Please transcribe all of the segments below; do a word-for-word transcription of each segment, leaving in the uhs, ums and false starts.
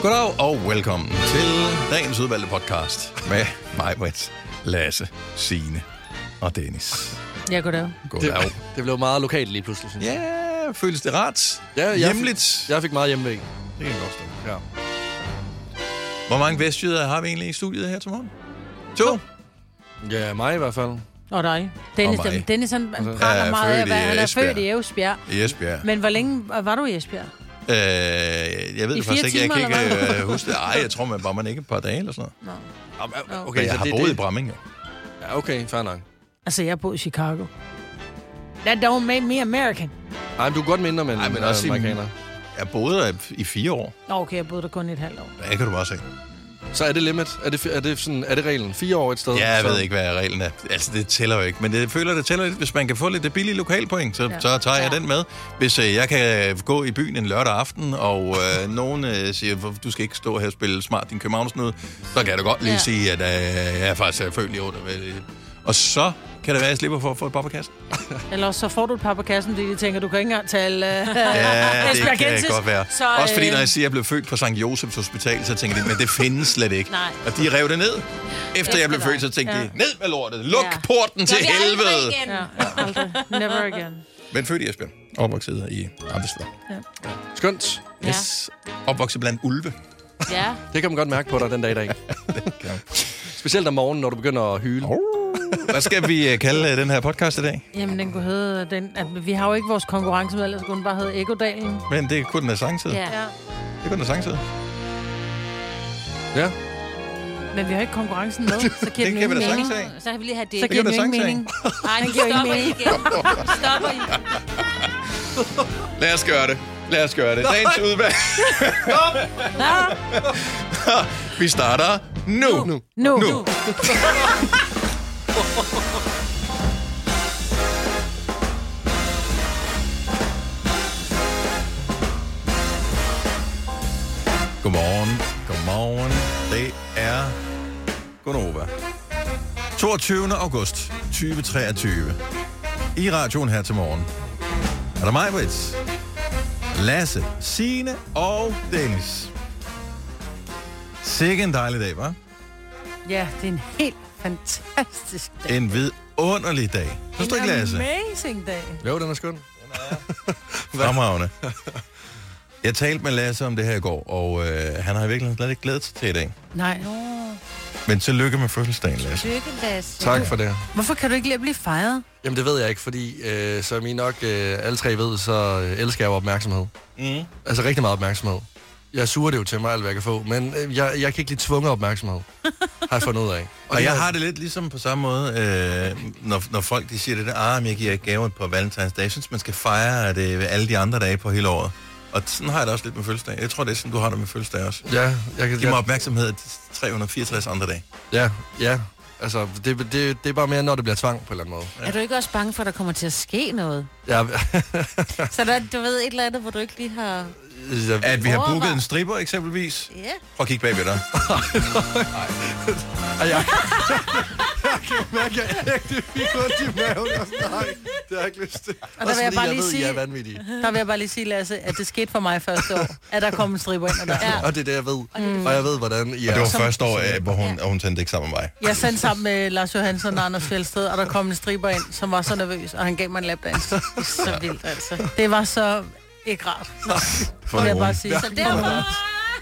Goddag og velkommen til dagens udvalgte podcast med mig, Britt, Lasse, Signe og Dennis. Ja, goddag. Goddag. Det, det blev meget lokalt lige pludselig, synes jeg. Ja, føles det rart? Ja, jeg hjemligt? Fik, jeg fik meget hjemmevæg. Det kan jeg godt stå. Ja. Hvor mange vestjyder har vi egentlig i studiet her til morgen? To? Ja, mig i hvert fald. Og dig. Dennis, og mig. Dennis han Altså, praler jeg er meget af, født i hvad han er Esbjerg. født i Esbjerg. I Esbjerg. Men hvor længe var du i Esbjerg? Øh, jeg ved I det faktisk ikke. Jeg timer, kan eller ikke øh, huske det. Ej, jeg tror, man var man ikke et par dage eller sådan noget. Nå. Okay, Okay, jeg så har det, boet det. i Bramming, jo. Ja, okay, fair nok. Altså, jeg boede i Chicago. That don't make me American. Ej, men du er godt mindre, men, Ej, men øh, også i- amerikaner. Jeg boede der i fire år. Nå, okay, jeg boede der kun et halvt år. Det kan du bare se. Så er det limit? Er det, er det, sådan, er det reglen? Fire år et sted? Ja, jeg så... ved ikke, hvad reglen er. Altså, det tæller jo ikke. Men jeg føler, det tæller lidt. Hvis man kan få lidt billige lokalpoint, så, ja. så tager jeg ja. den med. Hvis øh, jeg kan gå i byen en lørdag aften, og øh, nogen øh, siger, du skal ikke stå her og spille smart din københavnsnød, så kan jeg da godt lige ja. sige, at øh, jeg er faktisk øh, født i otte. Og så kan det være, at jeg slipper for at få et par på kassen. Eller så får du et par på kassen, fordi de tænker, du kan ikke engang tale uh, Ja, det kan godt være. Så, Også fordi, øh... når jeg siger, at jeg blev født på Sankt Josefs Hospital, så tænker de, men det findes slet ikke. Nej. Og de rev det ned. Efter, Efter jeg blev dig. født, så tænkte ja. de, ned med lortet, luk ja. porten til Gør vi helvede. aldrig igen. Ja, ja, aldrig. Never again. Men født i Esbjerg. Opvokset i Amtsvær. Ja. Skønt. Ja. Yes. Opvokset blandt ulve. Ja. Det kan man godt mærke på dig den dag i dag. Specielt om morgenen, når du begynder at hyle. Oh. Hvad skal vi kalde den her podcast i dag? Jamen, den kunne hedde... Den, at vi har jo ikke vores konkurrence med, ellers kunne den bare hedde Egodalen. Men det er kun den her sangtid. Ja. Ja. Det er kun den sangtid. Ja. Men vi har ikke konkurrencen med, så giver Det den kan ingen vi da mening. sagtens af. Så kan vi lige have det. Så giver kan den vi jo da ingen sagtens mening. Ej, nu giver ingen stopper I mening. igen. Stopper I. Lad os gøre det. Lad os gøre det. Dagens udvalg. Vi starter nu. Nu. Nu. Nu. Godmorgen. Godmorgen. Det er Gonova. toogtyvende august tyve treogtyve. I radioen her til morgen er der mig, Britt, Lasse, Signe og Dennis. Sikke en dejlig dag, hva'? Ja, det er en helt fantastisk dag. En vidunderlig dag. Synes du ikke, Lasse? En amazing dag. Jo, den er skøn. Fremragende. Jeg talte med Lasse om det her i går, og øh, han har virkelig slet ikke glædet sig til i dag. Nej. Men tillykke med fødselsdagen, Lasse. Lykke, Lasse. Tak for det. Hvorfor kan du ikke lide at blive fejret? Jamen, det ved jeg ikke, fordi øh, så I nok øh, alle tre ved, så øh, elsker jeg jo opmærksomhed. Mm. Altså rigtig meget opmærksomhed. Jeg suger det jo til mig, alt hvad jeg kan få, men øh, jeg, jeg kan ikke lide tvunget opmærksomhed. Har jeg fundet ud af. Og det jeg er- har det lidt ligesom på samme måde, øh, når, når folk de siger det der, ah, men jeg giver gaver på Valentinsdag. Jeg synes, man skal fejre det ved alle de andre dage på hele året. Og sådan har jeg det også lidt med fødselsdag. Jeg tror, det er sådan, du har det med fødselsdag også. Ja, jeg kan... Giv mig opmærksomhed de tre hundrede og fireogtres andre dage. Ja, ja. Altså, det, det, det er bare mere, når det bliver tvang på en eller anden måde. Er du ikke også bange for, at der kommer til at ske noget? Ja, Så der, du ved et eller andet, hvor du ikke lige har... jeg, At vi har Overvej. booket en stripper eksempelvis. Ja. Prøv at kigge bagved dig. jeg, jeg, jeg kan mærke, at jeg ægte fik ondt i maven. Og sådan, nej, det har jeg ikke lyst til. Og der vil jeg bare lige ved, sige- jeg er vanvittig. Der vil jeg bare lige sige, Lasse, at det skete for mig første år, at der kom en striber ind ad døren. Ja. Og det er det, jeg ved. Mm. Og jeg ved, hvordan I Og det var er. første år, øh, hvor hun, og hun tændte ikke sammen med mig. Jeg sendte sammen med Lars Johansson og Anders Fjeldsted, og der kom en striber ind, som var så nervøs, og han gav mig en lapdance. Det er så vildt, altså. Det var så ikke rart. For Vil jeg nogen. bare sige. Så det var...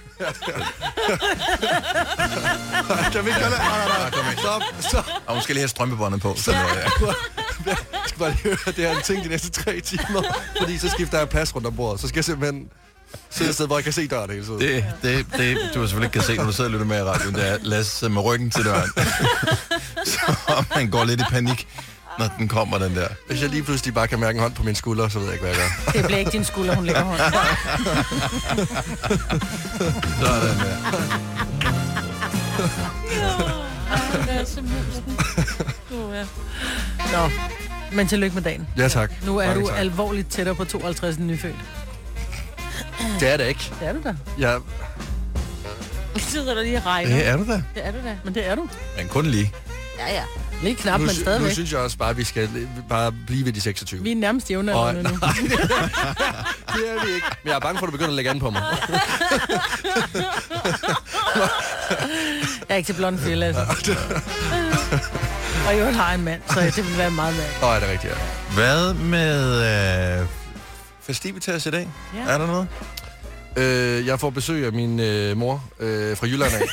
Kan vi ikke gøre det? Nej, nej, nej. Stop, stop. Og hun skal lige have strømpebåndet på. Så, øh, Jeg skal bare lige høre, at det er en ting de næste tre timer. Fordi så skifter jeg plads rundt om bordet. Så skal jeg simpelthen sidde et sted, hvor jeg kan se døren hele tiden. det, det, det, du selvfølgelig ikke kan se, når du sidder og lytter med i radioen, det er Lasse sidder med ryggen til døren. Så man går lidt i panik, når den kommer, den der. Hvis jeg lige pludselig bare kan mærke en hånd på min skulder, så ved jeg ikke, hvad jeg gør. Det bliver ikke din skulder, hun lægger hånden. Sådan der. Nå, men tillykke med dagen. Ja, tak. Nu er Mange du tak. alvorligt tættere på tooghalvtreds end nyfødt. Det er det ikke. Det er du da. Jeg, Det sidder der lige og regner. Det er du da. Det er du da. Men det er du. Men kun lige. Ja, ja. Lige knap, Nu, men sy- nu stadigvæk. synes jeg også bare, at vi skal bare blive ved de seksogtyve. Vi er nærmest Og- jævnaldrende nu. Nej, det, det er vi ikke. Men jeg er bange for, at du begynder at lægge an på mig. Jeg er ikke til blond fælde, altså. Og jeg har en mand, så det vil være meget mærkeligt. Nå, er det rigtigt, ja. Hvad med øh, festivitas i dag? Ja. Er der noget? Øh, jeg får besøg af min øh, mor øh, fra Jylland af.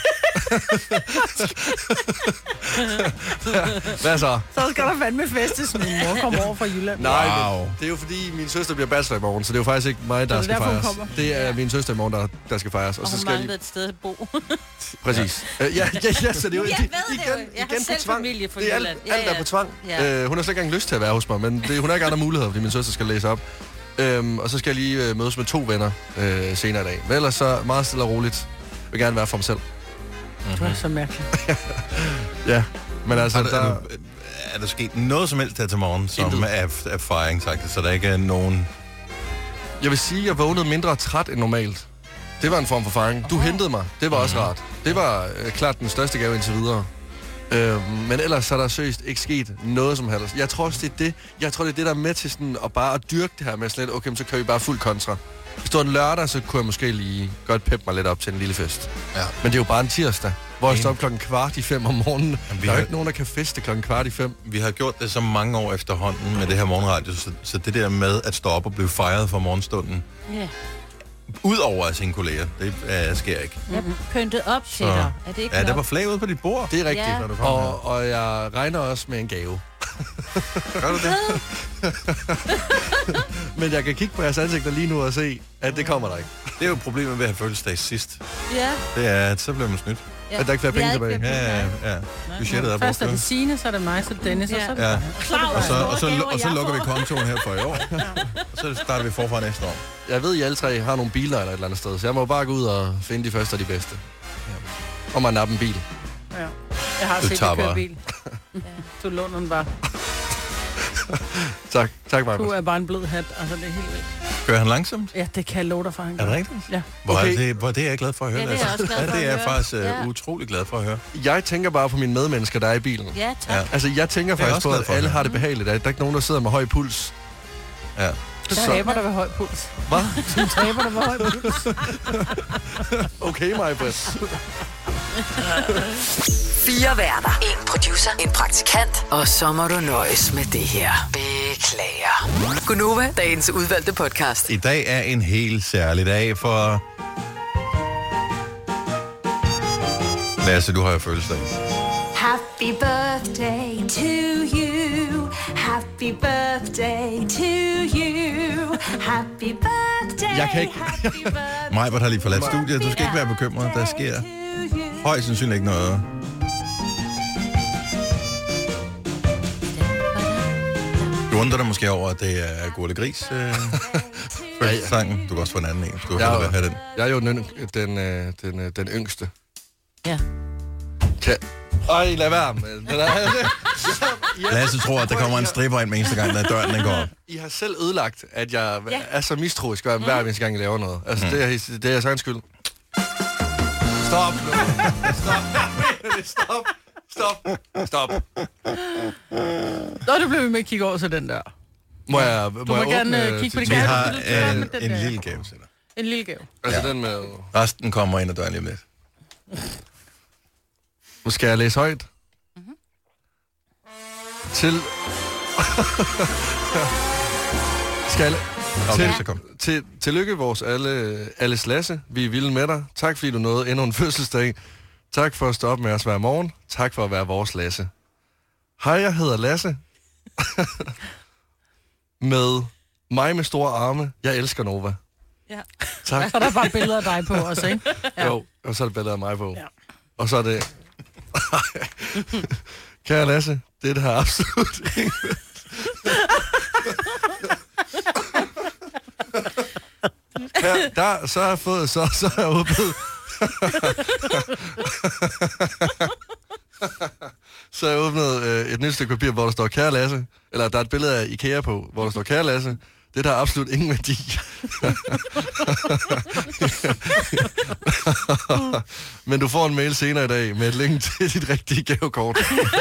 Hvad så? Så skal der fandme festes, min mor kommer over fra Jylland. Nej, Wow. men det er jo fordi, min søster bliver bachelor i morgen, så det er jo faktisk ikke mig, der det er skal derfor, hun fejres. kommer. Det er min søster i morgen, der, der skal fejres. Og, Og så hun skal jeg manglede lige... et sted at bo. Præcis. Øh, ja, ja, ja, så det er jo Jeg igen, ved det jo. igen, Jeg har igen selv på tvang. familie fra Det er alt, Jylland. Ja, alt er ja. på tvang. Ja. Øh, hun har slet ikke engang lyst til at være hos mig, men det, hun har ikke andre muligheder, fordi min søster skal læse op. Øhm, og så skal jeg lige øh, mødes med to venner øh, senere i dag. Men ellers så meget stille og roligt. Jeg vil gerne være for mig selv. Du er så mærkelig. Ja, men altså, Er der, der... er, der, er der sket noget som helst her til morgen, som Intet. er, er fejring, sagt, så der ikke er nogen... Jeg vil sige, at jeg vågnede mindre træt end normalt. Det var en form for fejring. Du hentede mig. Det var også rart. Det var øh, klart den største gave indtil videre. Øh, men ellers så er der seriøst ikke sket noget som helst. Jeg tror også, det er det. Jeg tror, det er det, der er med til sådan at bare at dyrke det her med slet, okay, så kører vi bare fuld kontra. Hvis det var en lørdag, så kunne jeg måske lige godt peppe mig lidt op til en lille fest. Ja. Men det er jo bare en tirsdag, hvor jeg Enig. står op klokken kvart i fem om morgenen. Jamen, vi Der er har- jo ikke nogen, der kan feste klokken kvart i fem. Vi har gjort det så mange år efterhånden med det her morgenradio, så, så det der med at stå op og blive fejret for morgenstunden, Ja. udover af sine kolleger, det uh, sker ikke. Jeg pyntet op til Så- dig. Er det ikke Ja, der nok? var flag ude på dit bord. Det er rigtigt. Ja. Når du kom her. Og, og jeg regner også med en gave. Gør du det? Men jeg kan kigge på jeres ansigter lige nu og se, at det kommer der ikke. Det er jo problemet ved at have fødselsdag sidst. Ja. Det er, at så bliver man snydt. Ja. At der ikke flere Vi penge havde ikke tilbage. flere Ja, penge, ja, ja. Budgettet er Først er brugt. det Signe, så er det mig, så er det Dennis, og så er det Ja. dig. Og så, og, så, Store gaver, og så jeg lukker vi får. kontoen her for i år. Og så starter vi forfra næste år. Jeg ved, at I alle tre har nogle biler eller et eller andet sted, så jeg må bare gå ud og finde de første og de bedste. Om at nappe en bil. Ja. Jeg har Du set tager dig køre bare. bil. Du låner den bare. Tak, tak Du Marcus. er bare en blød hat. Altså, det er helt vildt. Kører han langsomt? Ja, det kan jeg love dig for, han Er det gør. rigtigt? Ja. Hvor, Okay. er det, hvor det er jeg glad for at høre. Ja, det er jeg Lasse. også glad for Ja, det er at jeg høre. faktisk uh, Ja. utrolig glad for at høre. Jeg tænker bare på mine medmennesker, der er i bilen. Ja, tak. Ja. Altså, jeg tænker Det er jeg faktisk også på, glad at for at alle høre. har det behageligt. At der er ikke nogen, der sidder med høj puls. Ja. Du Så- taber dig ved høj puls. Hvad? Du taber dig ved høj puls. Okay, mig, Britt. Fire værter. En producer. En praktikant. Og så må du nøjes med det her. Beklager. Gunova, dagens udvalgte podcast. I dag er en helt særlig dag for... Lasse, du har jo fødselsdag. Happy birthday to you. Happy birthday to you. Happy birthday. Jeg kan ikke- Happy birthday. Majbert har lige forladt studiet. Du skal ikke være bekymret. Der sker højst sandsynligt ikke noget. Du undrer dig måske over, at det er Gurle Gris øh, fødselsdagen. Du kan også få en anden en. Du kan Jeg, hellere have den. jeg er jo den, den, øh, den, øh, den yngste. Ja. Kan... Ej, lad være med det. Der. Lasse tror, at der kommer en stripper ind med eneste gang, når døren den går op. I har selv ødelagt, at jeg Ja. er så mistroisk, hver hver eneste gang, jeg laver noget. Altså, mm. det, er, det er jeres egen skyld. Stop nu. Stop. Stop. Stop. Stop. Nå, du bliver ved med at kigge over til den der. Må jeg, må Du må jeg gerne åbne øh, kigge på til- det. Vi Kan har du starte en, med den en der? lille gave til dig. En lille gave. Altså Ja. den med... Resten kommer ind ad døren lige om lidt. Nu skal jeg læse højt. Mhm. Til... skal jeg... Okay, Til, så kom. til, tillykke vores alle, alles Lasse. Vi er vilde med dig. Tak fordi du nåede endnu en fødselsdag. Tak for at stå op med os hver morgen. Tak for at være vores Lasse. Hej, jeg hedder Lasse. med mig med store arme. Jeg elsker Nova. Ja. Tak. Så er der bare billeder af dig på os, ikke? Ja. Jo, og så er det billeder af mig på. Ja. Og så er det... Kære Lasse, det der har absolut ingen... Her, der, så har jeg fået, så, så har jeg åbnet... så har jeg åbnet øh, et nyt stykke papir, hvor der står, kære Lasse, eller der er et billede af IKEA på, hvor der står, kære Lasse, det der har absolut ingen værdi. Men du får en mail senere i dag med et link til dit rigtige gavekort.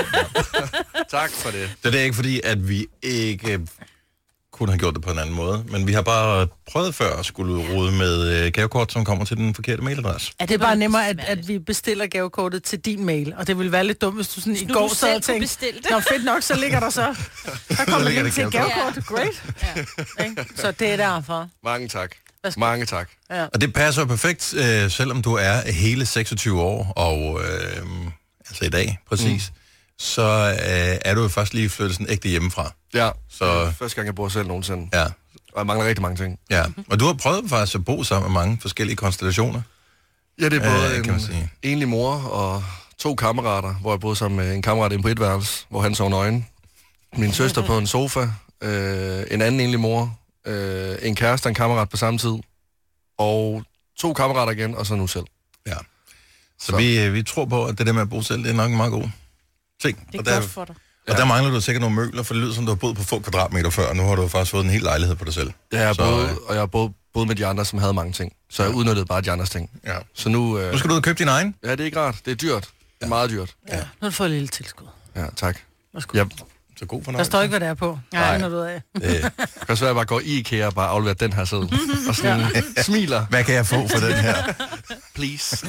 Tak for det. Det er ikke fordi, at vi ikke kunne have gjort det på en anden måde, men vi har bare prøvet før at skulle rode med øh, gavekort, som kommer til den forkerte mailadresse. Ja, det er bare nemmere, at, at vi bestiller gavekortet til din mail, og det ville være lidt dumt, hvis du sådan i nu går du sad og selv kunne tænkte, bestille det. nå fedt nok, så ligger der så. Der kommer ligger link der til et gavekort. gavekort. Great. Ja. Ikke? Så det er derfor. Mange tak. Værsgo. Mange tak. Ja. Og det passer jo perfekt, øh, selvom du er hele seksogtyve år, og øh, altså i dag præcis, mm. så øh, er du jo først lige flyttet sådan ægte hjemmefra. Ja, Så- første gang jeg bor selv nogensinde. Ja, Og jeg mangler rigtig mange ting. ja. Og du har prøvet faktisk at bo sammen med mange forskellige konstellationer. Ja, det er både Øh, øh, kan man en sige. enlig mor og to kammerater, hvor jeg boede sammen med en kammerat inde på et værelse, hvor han sov nøgen. Min søster på en sofa, øh, en anden enlig mor, øh, en kæreste og en kammerat på samme tid, og to kammerater igen, og så nu selv. Ja. Så, Så. Vi, øh, vi tror på, at det der med at bo selv, det er nok en meget god ting. Det er og der, godt for dig. og der mangler du sikkert nogle møbler, for det lyder som, du har boet på få kvadratmeter før, og nu har du faktisk fået en hel lejlighed på dig selv. Ja, jeg har Så, boet, øh, og jeg har boet, boet med de andre, som havde mange ting. Så jeg udnyttede bare de andres ting. Ja. Så nu... Øh, Nu skal du ud og købe din egen. ja, det er ikke rart. Det er dyrt. Det er meget dyrt. Ja. Nu har du fået et lille tilskud. Ja, tak. Værsgo. Ja, Så god Der fornøjelse. står ikke, hvad det er på. Nej. Det finder du ud af. Øh, det kan være, at jeg bare går i IKEA og bare afleverer den her seddel. Og sådan smiler. hvad kan jeg få for den her? Please.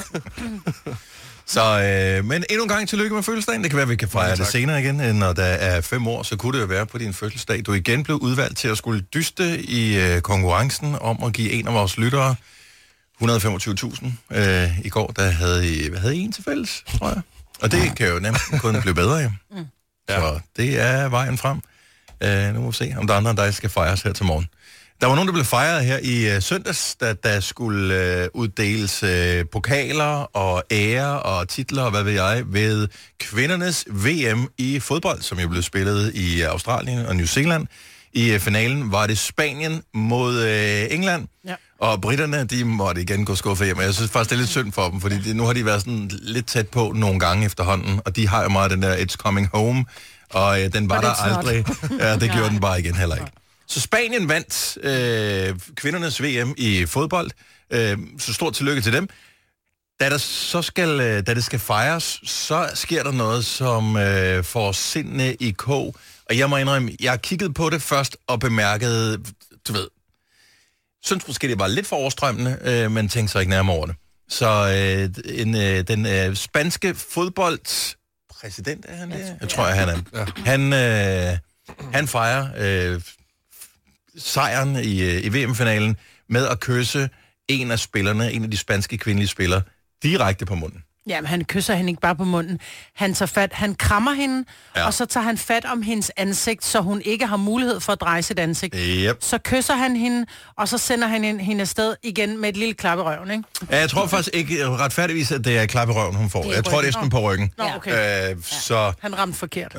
Så, øh, men endnu en gang tillykke med fødselsdagen. Det kan være, at vi kan fejre Ja, det tak. senere igen. øh, Når der er fem år, så kunne det jo være på din fødselsdag. Du igen blev udvalgt til at skulle dyste i øh, konkurrencen om at give en af vores lyttere et hundrede og femogtyve tusind. Øh, I går, der havde I, hvad havde I en til fælles, tror jeg. Og det kan jo nemt kun blive bedre, ja. Så det er vejen frem. Øh, nu må vi se, om der er andre end dig, skal fejres her til morgen. Der var nogen, der blev fejret her i øh, søndags, da der skulle øh, uddeles øh, pokaler og ære og titler og hvad ved jeg ved kvindernes V M i fodbold, som jo blev spillet i Australien og New Zealand. I øh, finalen var det Spanien mod øh, England, Ja. og britterne, de måtte igen gå skuffet hjem. Og jeg synes faktisk, det er lidt synd for dem, fordi de, nu har de været sådan lidt tæt på nogle gange efterhånden, og de har jo meget den der It's Coming Home, og øh, den var But der it's not. aldrig. Ja, det gjorde den bare igen heller ikke. Så Spanien vandt øh, kvindernes V M i fodbold, øh, så stort tillykke til dem. Da, der så skal, øh, da det skal fejres, så sker der noget, som øh, får sindene i kog. Og jeg må indrømme, jeg kiggede på det først og bemærkede, du ved, synes måske, det var lidt for overstrømmende, øh, men tænkte så ikke nærmere over det. Så øh, en, øh, den øh, spanske fodboldpræsident, er han det? Jeg tror, jeg, han er. Ja. Han, øh, han fejrer øh, sejren i, øh, i V M-finalen med at kysse en af spillerne, en af de spanske kvindelige spillere, direkte på munden. Jamen, han kysser hende ikke bare på munden. Han tager fat, han krammer hende, Ja. ja. og så tager han fat om hendes ansigt, så hun ikke har mulighed for at dreje sit ansigt. Yep. Så kysser han hende, og så sender han hende- hende afsted igen med et lille klap i røven, ikke? Ja, jeg tror faktisk ikke retfærdigvis, at det er klap i røven, hun får. Det er Jeg tror, det er ryggen. sådan på ryggen. Nå, okay. Øh, så... Han ramte forkert.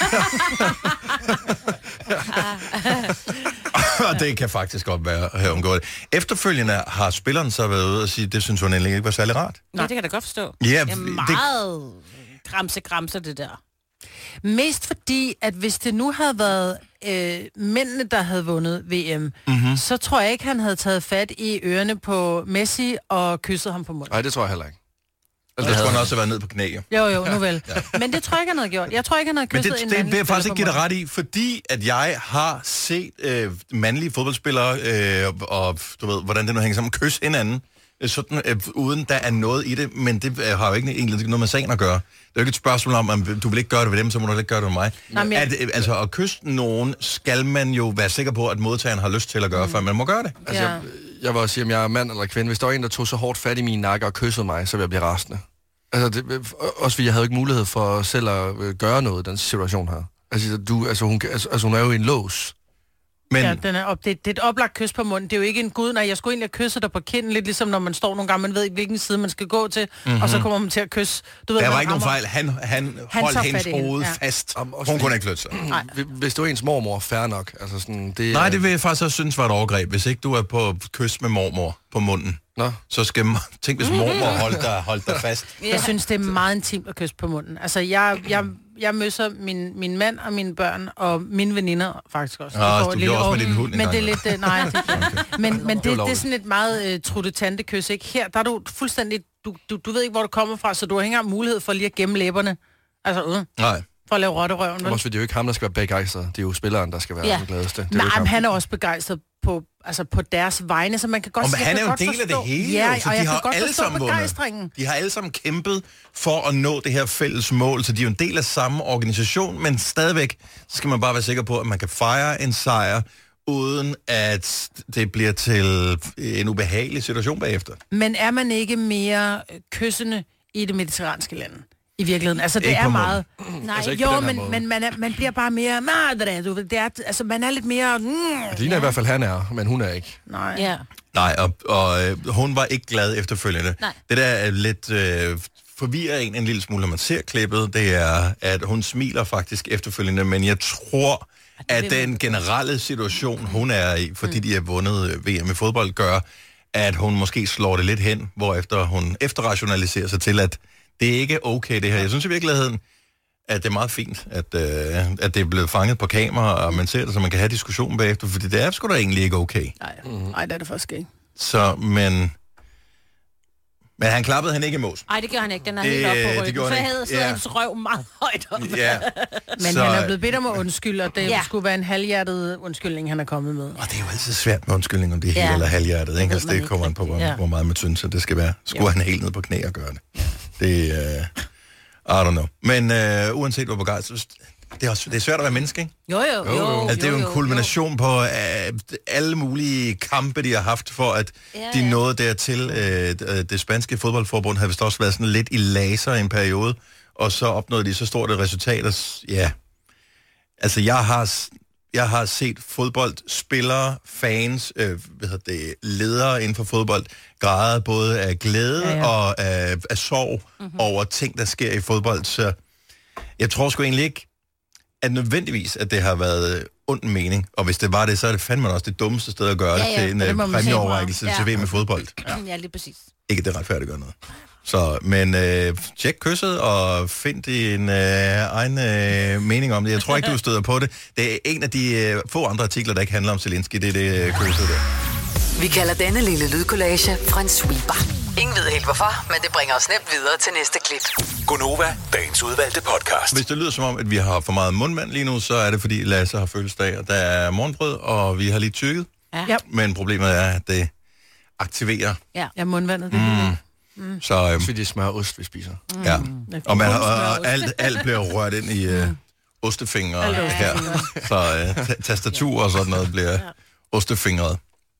Og det kan faktisk godt være, at hun gjorde det. Efterfølgende har spilleren så været ude og sige, det synes hun egentlig ikke var særlig rart. Nej, det kan jeg da godt forstå. Ja, det er det- meget gramse gramse det der. Mest fordi, at hvis det nu havde været øh, mændene, der havde vundet V M, mm-hmm. så tror jeg ikke, han havde taget fat i ørerne på Messi og kysset ham på munden. Nej, det tror jeg heller ikke. Og det skulle han også have været ned på knæ. jo. Jo, jo, nu vel. Ja. Men det tror jeg ikke, han havde gjort. Jeg tror ikke, han havde Men kysset det, en det mandlig vil jeg faktisk spiller ikke give på dig munden. ret i, fordi at jeg har set øh, mandlige fodboldspillere, øh, og du ved, hvordan det nu hænger sammen, kysse hinanden, øh, sådan, øh, uden der er noget i det, men det øh, har jo ikke egentlig noget med sagen at gøre. Det er jo ikke et spørgsmål om, om du vil ikke gøre det ved dem, så må du ikke gøre det ved mig. Nej, men jeg- At, øh, altså, at kysse nogen, skal man jo være sikker på, at modtageren har lyst til at gøre, mm. før man må gøre det. Altså, Ja. jeg, jeg vil også sige, om jeg er mand eller kvinde. Hvis der var en, der tog så hårdt fat i min nakke og kyssede mig, så ville jeg blive rasende. Altså, det, også fordi jeg havde ikke mulighed for selv at øh, gøre noget i den situation her. Altså, du, altså, hun, altså, altså, hun er jo i en lås. Men, Ja, den er op, det, det er et oplagt kys på munden. Det er jo ikke en gud, nej, jeg skulle egentlig have kysset dig på kinden, lidt ligesom når man står nogle gange, man ved ikke, hvilken side man skal gå til, mm-hmm. og så kommer man til at kysse. Du ved, der man var ikke nogen rammer- fejl. Han, han, Han holdt tager hendes fat i hende, hoved ja. fast. Om- også Hun fordi- kunne ikke flytte sig. Nej. Hvis det var ens mormor, fair nok. Altså, sådan, det, Nej, det vil jeg faktisk også synes var et overgreb. Hvis ikke du er på kys med mormor på munden, Nå. så skal man... Tænk, hvis mormor holdt dig, holdt dig fast. Jeg synes, det er meget intimt at kysse på munden. Altså, jeg, jeg, jeg møsser min, min mand og mine børn, og mine veninder faktisk også. Ja, De du får et gjorde også år. med din hund en Men gang, det er eller? lidt... øh, Nej, det, Okay. men, men det, det er lovligt. sådan et meget uh, trutte kys, ikke? Her, der er du fuldstændig... Du, du, du ved ikke, hvor du kommer fra, så du har ikke engang mulighed for lige at gemme læberne. Altså, uh, Nej. for at lave rotterøven. vel? Også, det er jo ikke ham, der skal være begejstret. Det er jo spilleren, der skal være Ja. den gladeste. Det er jo Nej, ikke ham. men han er også begejstret på, altså på deres vegne, så man kan godt Og jeg han kan er jo en godt del af det forstå- hele, Ja, jo, så og de jeg har kan godt alle forstå sammen begejstringen. vundet. De har alle sammen kæmpet for at nå det her fælles mål, så de er jo en del af samme organisation, men stadigvæk, så skal man bare være sikker på, at man kan fejre en sejr, uden at det bliver til en ubehagelig situation bagefter. Men er man ikke mere øh, kyssende i det mediterranske land? I virkeligheden. Altså, det Ikke er på meget... Nej, Altså, ikke på Jo, den her men, måde. men man, er, man bliver bare mere... Nej, du ved, det er, altså, man er lidt mere... Mm, Det ligner i hvert fald, han er, men hun er ikke. nej. Ja. Nej, og, og øh, hun var ikke glad efterfølgende. Nej. Det der er lidt øh, forvirrer en en lille smule, når man ser klippet, det er, at hun smiler faktisk efterfølgende, men jeg tror, at den generelle situation, hun er i, fordi de har vundet V M i fodbold, gør, at hun måske slår det lidt hen, hvorefter hun efterrationaliserer sig til, at det ikke er okay det her. Jeg synes i virkeligheden, at det er meget fint, at, øh, at det er blevet fanget på kamera, og man ser det, så man kan have diskussionen bagefter, fordi det er sgu da egentlig ikke okay. Nej, nej, det er det faktisk ikke. Så, men... Men han klappede han ikke i mås. Nej, det gjorde han ikke. Den er Det- helt op på det ryggen. gjorde Så han havde ikke. så Ja. hans røv meget højt op. Ja. Men så, han er blevet bedt om at undskylde, og det Ja. ja. skulle være en halvhjertet undskyldning, han er kommet med. Og det er jo altid svært med undskyldning, om det er helt Ja. eller halvhjertet. Ikke? ved Altså, man det ikke kommer an på, hvor, rigtigt. Ja. hvor meget man synes, at det skal være. Skulle han helt ned på knæ og gøre det? Det er... Uh, I don't know. Men uh, uanset hvor begejstret... Det er, også, det er svært at være menneske, ikke? Jo, jo, jo. jo Altså, det er jo en jo, kulmination på uh, alle mulige kampe, de har haft for, at Ja, de ja. nåede dertil. Uh, det, det spanske fodboldforbund havde vist også været sådan lidt i laser i en periode, og så opnåede de så stort et resultat. Og, s- ja, altså jeg har, s- jeg har set fodboldspillere, fans, øh, hvad hedder det, ledere inden for fodbold, græde både af glæde Ja, ja, ja. ja. og af, af sorg mm-hmm. over ting, der sker i fodbold. Så jeg tror sgu egentlig ikke, at nødvendigvis, at det har været ond mening. Og hvis det var det, så er det fandme også det dummeste sted at gøre Ja, det ja, til en det øh, må man sige. præmieoverrækkelse Ja. til V M i fodbold. Ja, lige præcis. Ikke det retfærdiggør noget. Så, men øh, tjek kysset og find din øh, egen øh, mening om det. Jeg tror ikke, du støder på det. Det er en af de øh, få andre artikler, der ikke handler om Zelensky. Det er det øh, kysset der. Vi kalder denne lille lydkollage en sweeper. Ingen ved helt hvorfor, men det bringer os nemt videre til næste klip. Gonova, dagens udvalgte podcast. Hvis det lyder som om, at vi har for meget mundvand lige nu, så er det, fordi Lasse har fødselsdag, og der er morgenbrød, og vi har lige tykket. Ja. Ja. Men problemet er, at det aktiverer. Ja. Ja, mundvandet, det er Mm. Så øhm, Fordi det smager ost, vi spiser. ja. det. Og, man, har- og, og alt, alt bliver rørt ind i øh, ostefingre Alt er her. Så øh, ta- tastatur og sådan noget bliver ostefingret.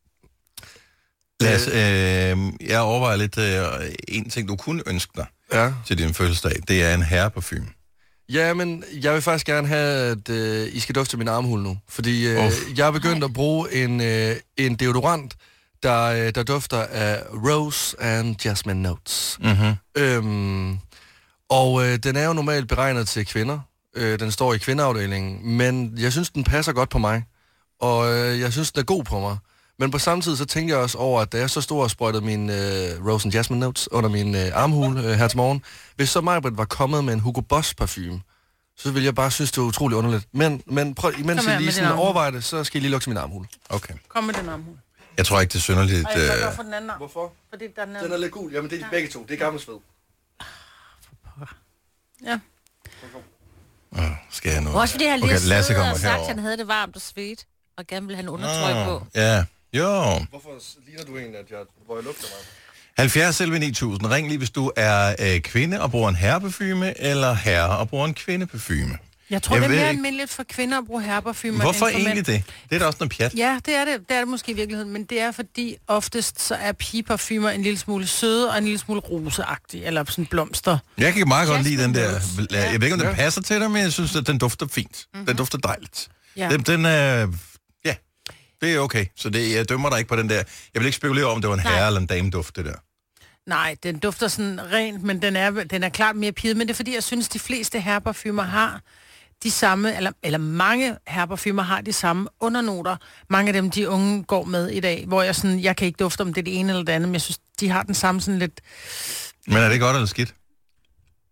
Lasse, øh, jeg overvejer lidt, øh, en ting, du kunne ønske dig Ja. til din fødselsdag, det er en herreparfume. Ja, men jeg vil faktisk gerne have, at øh, I skal dufte min armhul nu. Fordi øh, Uff. jeg er begyndt at bruge en, øh, en deodorant, der, øh, der dufter af Rose and Jasmine Notes. Mm-hmm. Øhm, og øh, den er jo normalt beregnet til kvinder. Øh, den står i kvindeafdelingen, men jeg synes, den passer godt på mig. Og øh, jeg synes, den er god på mig. Men på samme tid, så tænkte jeg også over, at da jeg så stod og sprøjtede min øh, Rose and Jasmine Notes under min øh, armhul øh, her til morgen, hvis så Majbrit var kommet med en Hugo Boss parfume, så ville jeg bare synes, det var utroligt underligt. Men, men prøv, imens Kom her I lige med sådan din armhul. overvejer det, så skal I lige lukke til min armhul. Okay. Kom med den armhul. Jeg tror ikke, det er synderligt. Ej, jeg Øh, kan godt få den anden arm. Hvorfor? Fordi den er... Den er lidt gul. Jamen, det er begge to. Det er gammel sved. Ja. øh, skal jeg nu? Også fordi han lige Okay, okay, Lasse siddet kommer og sagt, at herover. han havde det varmt og svedt, og gerne ville have en undertrøj på. Ja, jo. Hvorfor ligner du egentlig, at jeg, hvor jeg lugter mig? halvfjerds elleve ni tusind. Ring lige, hvis du er øh, kvinde og bruger en herreparfume, eller herre og bruger en kvindeparfume. Jeg tror, Jeg det er ved mere ikke- almindeligt for kvinder at bruge herreparfumer. Hvorfor end for egentlig mænd. det? Det er da også noget pjat. Ja, det er det. Det er det måske i virkeligheden. Men det er fordi, oftest så er pigeparfumer en lille smule søde og en lille smule roseagtige. Eller sådan blomster. Jeg kan meget godt lide Jasmine den der. Rose. Jeg ved ikke, om den Ja. passer til dig, men jeg synes, at den dufter fint. Mm-hmm. Den dufter dejligt. Ja. Den, den er... Ja, det er okay. Så det, jeg dømmer dig ikke på den der. Jeg vil ikke spekulere om, det var en herre eller en dame duft, det der. Nej, den dufter sådan rent, men den er, den er klart mere piget. Men det er fordi, jeg synes, de fleste herreparfumer har de samme, eller, eller mange herreparfumer har de samme undernoter. Mange af dem, de unge går med i dag, hvor jeg sådan, jeg kan ikke dufte, om det er det ene eller det andet, men jeg synes, de har den samme sådan lidt... Men er det godt eller skidt?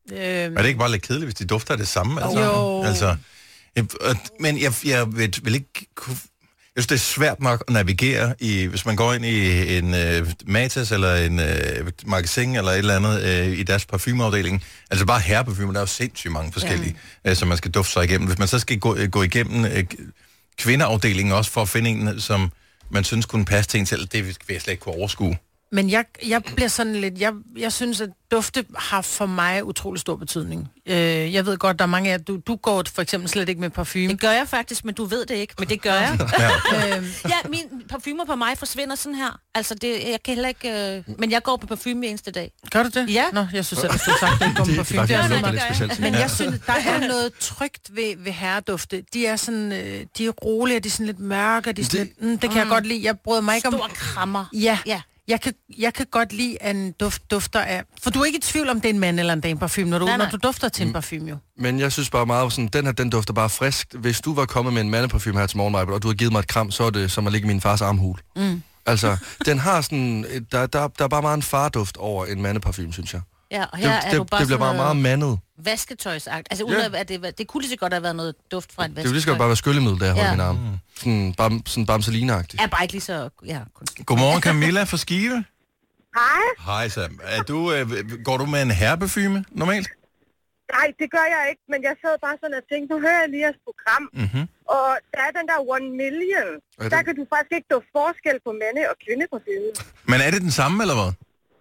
Øhm, er det ikke bare lidt kedeligt, hvis de dufter af det samme? Altså? Jo. Altså, jeg, men jeg, jeg vil, vil ikke kunne... Jeg synes, det er svært nok at navigere i, hvis man går ind i en uh, Matas eller en uh, magasin eller et eller andet uh, i deres parfumeafdeling. Altså bare herreparfumer, der er jo sindssygt mange forskellige, ja. uh, som man skal dufte sig igennem. Hvis man så skal gå, uh, gå igennem uh, kvindeafdelingen også for at finde en, som man synes kunne passe til en selv, det vil jeg slet ikke kunne overskue. Men jeg, jeg bliver sådan lidt... Jeg, jeg synes, at dufte har for mig utrolig stor betydning. Øh, jeg ved godt, der er mange af jer... Du, du går for eksempel slet ikke med parfume. Det gør jeg faktisk, men du ved det ikke. Men det gør jeg. Ja. øhm, Ja, mine parfumer på mig forsvinder sådan her. Altså, det, jeg kan heller ikke... Øh, men jeg går på parfume eneste dag. gør du det? Ja. Nå, jeg synes, at hvis du sagt, at du går med parfume, det er faktisk sådan noget, noget. der er lidt specielt. Men jeg synes, der er noget trygt ved, ved herredufte. De er sådan... Øh, de er rolige, de er sådan lidt mørke, de er sådan Det- lidt... Mm, det kan jeg godt lide. Jeg bryder mig ikke om... Stor krammer. Ja. Ja. Jeg kan, jeg kan godt lide, at en duft dufter af... For du er ikke i tvivl om, det er en mand eller en dame parfume, når du, Nej, nej. når du dufter til en parfume, jo. Men jeg synes bare meget sådan, den her, den dufter bare frisk. Hvis du var kommet med en mandeparfume her til morgen, Maja, og du havde givet mig et kram, så er det som at ligge i min fars armhul. Mm. Altså, den har sådan... Der, der, der er bare meget en farduft over en mandeparfume, synes jeg. Ja, og Det, her er det, du bare det bliver bare sådan meget noget mandet. vasketøjsagt. Altså, uden Ja. at det, det kunne lige så godt have været noget duft fra et Det vasketøj. vil lige så godt bare være skyllemiddel, der jeg holder Ja. min arm. Sådan, bam, sådan bamseline-agtigt. Er bare ikke lige så... Ja, kunstigt. Godmorgen, Camilla fra Skive. Hej. Hej, Sam. Er du, øh, går du med en herreparfume normalt? Nej, det gør jeg ikke, men jeg sad bare sådan og tænkte, nu hører jeg lige jeres program, Mm-hmm. og der er den der one million. Er det- Der kan du faktisk ikke dufte forskel på mande- og kvindeparfume. Men er det den samme, eller hvad?